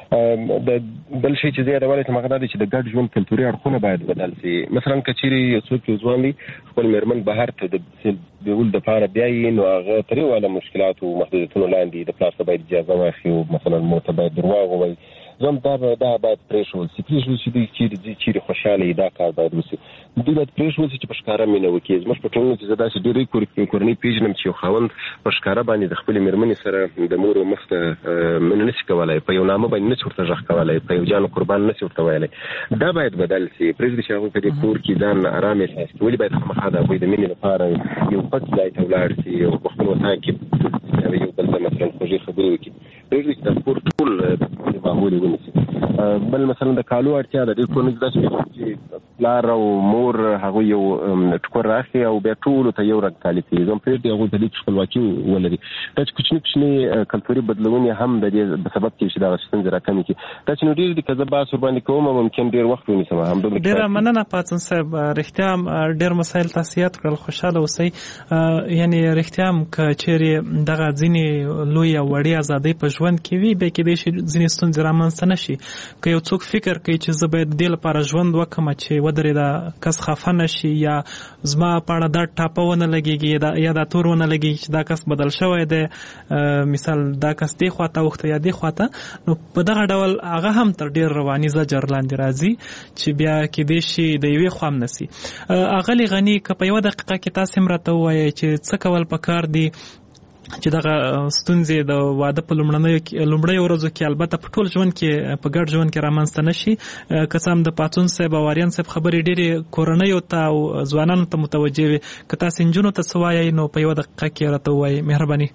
Speaker 6: د بل شی چې زه یادولی یم هغه دا دی چې د ګډ ژوند کلتوري اړخونه باید بدل شي. مثلا که چیرې یو څوک یو ځوان وي خپل مېرمن بهر ته د بیول دپاره بیایي، نو هغه تر یو عالم مشکلاتو محدودیتونو لاندې د پلار ته باید اجازه واخلي او مثلا مور ته باید درواغ ووایي. زم دا دا باید پرېښودل شي پرېښودل شي دوی چیرې ځي چیرې خوشحاله وي، دا کار باید وشي. دوی باید پرېښودل شي چې په ښکاره مینه وکړي. زموږ په ټولنه کې زه داسې ډېرې کورنۍ پېژنم چې یو خاوند په ښکاره باندې د خپلې مېرمنې سره د مور مخ ته مینه نشي کولی، په یو نامه باندې نشي ورته غږ کولی، په یو جان قربان نشي ورته ویلی. دا باید بدل شي. پرېږدي چې هغوی په دې کور کې ځان ارام احساس کړي. ولې باید خامخا د هغوی د مینې لپاره یو پټ ځای ته ولاړ شي، یو په خپل وطن کې یو بل ته مثلا خوږې خبرې وکړي. پرېږدي چې دا کور ټول معمول ونیسي. بل مثلا د کالو اړتیا ده. ډېر کورنۍ داسې چې پلار او مور هغوی یو ټوکر راخلي او بیا ټولو ته یو رنګ کالي کوي. زه هم پرېږدي هغوی په دې کې خپلواکي ولري. دا چې کوچني کوچني کلتوري بدلونې هم د دې په سبب کېږي چې دغه ستونزې راکمې کړي. دا چې نو ډېر دي، که زه بحث ورباندې کوم ممکن ډېر وخت ونیسم. همدومره
Speaker 3: ډېره مننه پاڅون صاحب، رښتیا ډېر مسایل تاسو یاد کړل، خوشحاله اوسئ. یعنې رښتیا هم که چیرې دغه ځینې لوی او وړې ازادۍ په ژوند کې وي، بیا کېدای شي ځینې ستونزې رامنځته نه شي. که یو څوک فکر کوي چې زه باید دې لپاره ژوند وکړم چې ودرېده کس خفه نه شي یا زما په اړه دا ټاپه ونه لګېږي یا دا تور ونه لګېږي چې دا کس بدل شوی دی، مثال دا کس دې خوا ته اوښته یا دې خوا ته، نو په دغه ډول هغه هم تر ډېر رواني زجر لاندې راځي چې بیا کېدای شي د یوې خوا هم نه سي. اغلې غني که په یوه دقیقه کې تاسې هم راته ووایئ چې څه کول پکار دي چې دغه ستونزې د واده په لومړیو ورځو کې البته په ټول ژوند کې په ګډ ژوند کې رامنځته نه شي. که څه هم د پاڅون صاحب او آریان صاحب خبرې ډېرې کورنیو ته او ځوانانو ته متوجه وي، که تاسې نجونو ته څه وایئ نو په یوه دقیقه کې راته ووایئ، مهرباني.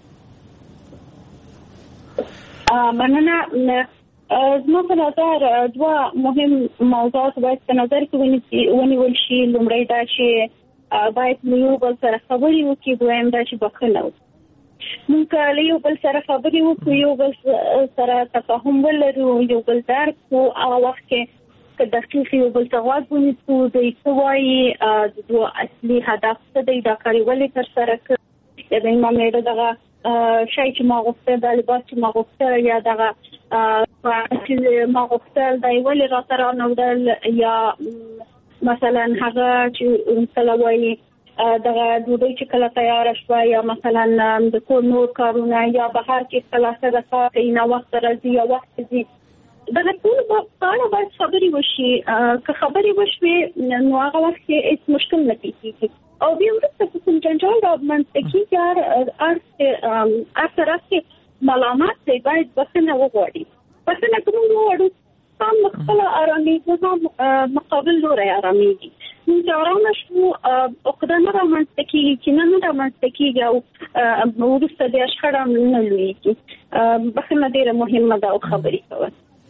Speaker 4: مننه. زما په نظر دوه مهم موضوعات باید په نظر کې ونیول شي. لومړی دا چې باید یو بل سره خبرې وکړي، دویم دا چې بخښنه وکړي. موږ له یو بل سره خبرې وکړو، یو بل سره تفاهم ولرو، یو بل درک کړو، هغه وخت کې که دقیق یو بل ته غوږ ونیسو، دوی څه وایي، د دوی اصلي هدف څه دی، دا کار یې ولې ترسره کړ، یا د امام میړه دغه شی چې ما غوښته، دا لباس چې ما غوښته، یا دغه چې ما غوښتل دا یې ولې راته رانهودل، یا مثلا هغه چې کله وایي دغه ډوډۍ چې کله تیاره شوه، یا مثلا د کور نور کارونه، یا بهر کې خلاصه د کار کوي ناوخته راځي یا وخت ځي، دغه ټول په اړه باید خبرې وشي. که خبرې وشوې نو هغه وخت کې هېڅ مشکل نه پیښېږي. او بیا وروسته په کوم جنجال رامنځته کېږي، هر طرف کې ملامت دی، باید بخښنه وغواړي. بخښنه که موږ وغواړو هم خپله ارامېږي، هم مقابل لوری ارامېږي. موږ چې ارامه شو، عقده نه رامنځته کېږي، کینه نه رامنځته کېږي او وروسته بیا شخړه نه لویېږي. بخښنه ډېره مهمه ده او خبرې کول.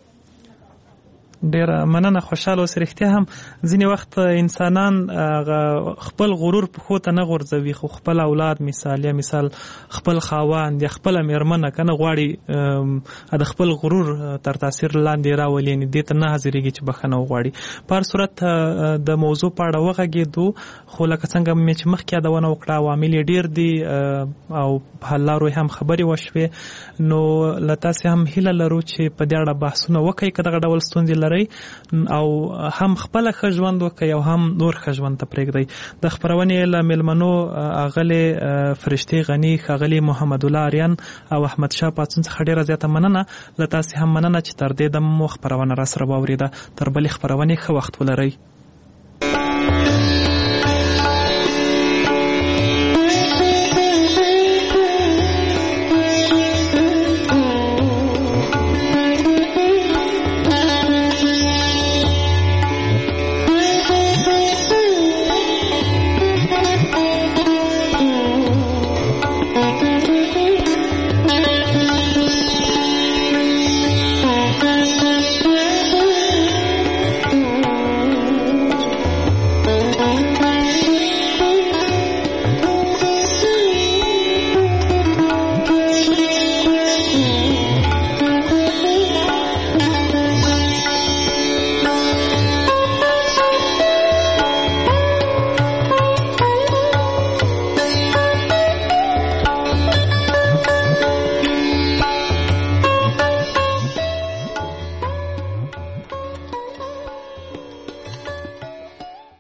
Speaker 3: ډېره مننه، خوشحاله اوسئ. رښتیا هم ځینې وخت انسانان خپل غرور پښو ته نه غورځوي، خو خپل اولاد مثال یا مثال خپل خاوند یا خپله مېرمنه که نه غواړي د خپل غرور تر تاثیر لاندې راولي، یعنې دې ته نه حاضرېږي چې بښنه وغواړي. په هر صورت د موضوع په اړه وغږېدو، خو لکه څنګه مې چې مخکې یادونه وکړه عوامل یې ډېر دي او په حل لارو هم خبرې وشوې. نو له تاسې هم هیله لرو چې په دې اړه بحثونه وکړئ که دغه ډول ستونزې ولرئ او هم خپل ښه ژوند وکړئ او هم نور ښه ژوند ته پرېږدئ. د خبرونې له میلمنو اغلې فرشتي غني، ښاغلي محمد الله اریان او احمد شاه پاڅون څخه ډیره زیاته مننه. له تاسې هم مننه چې تر دې دمه مو خبرونه را سره واورېده. تر بلې خبرونې ښه وخت ولرئ.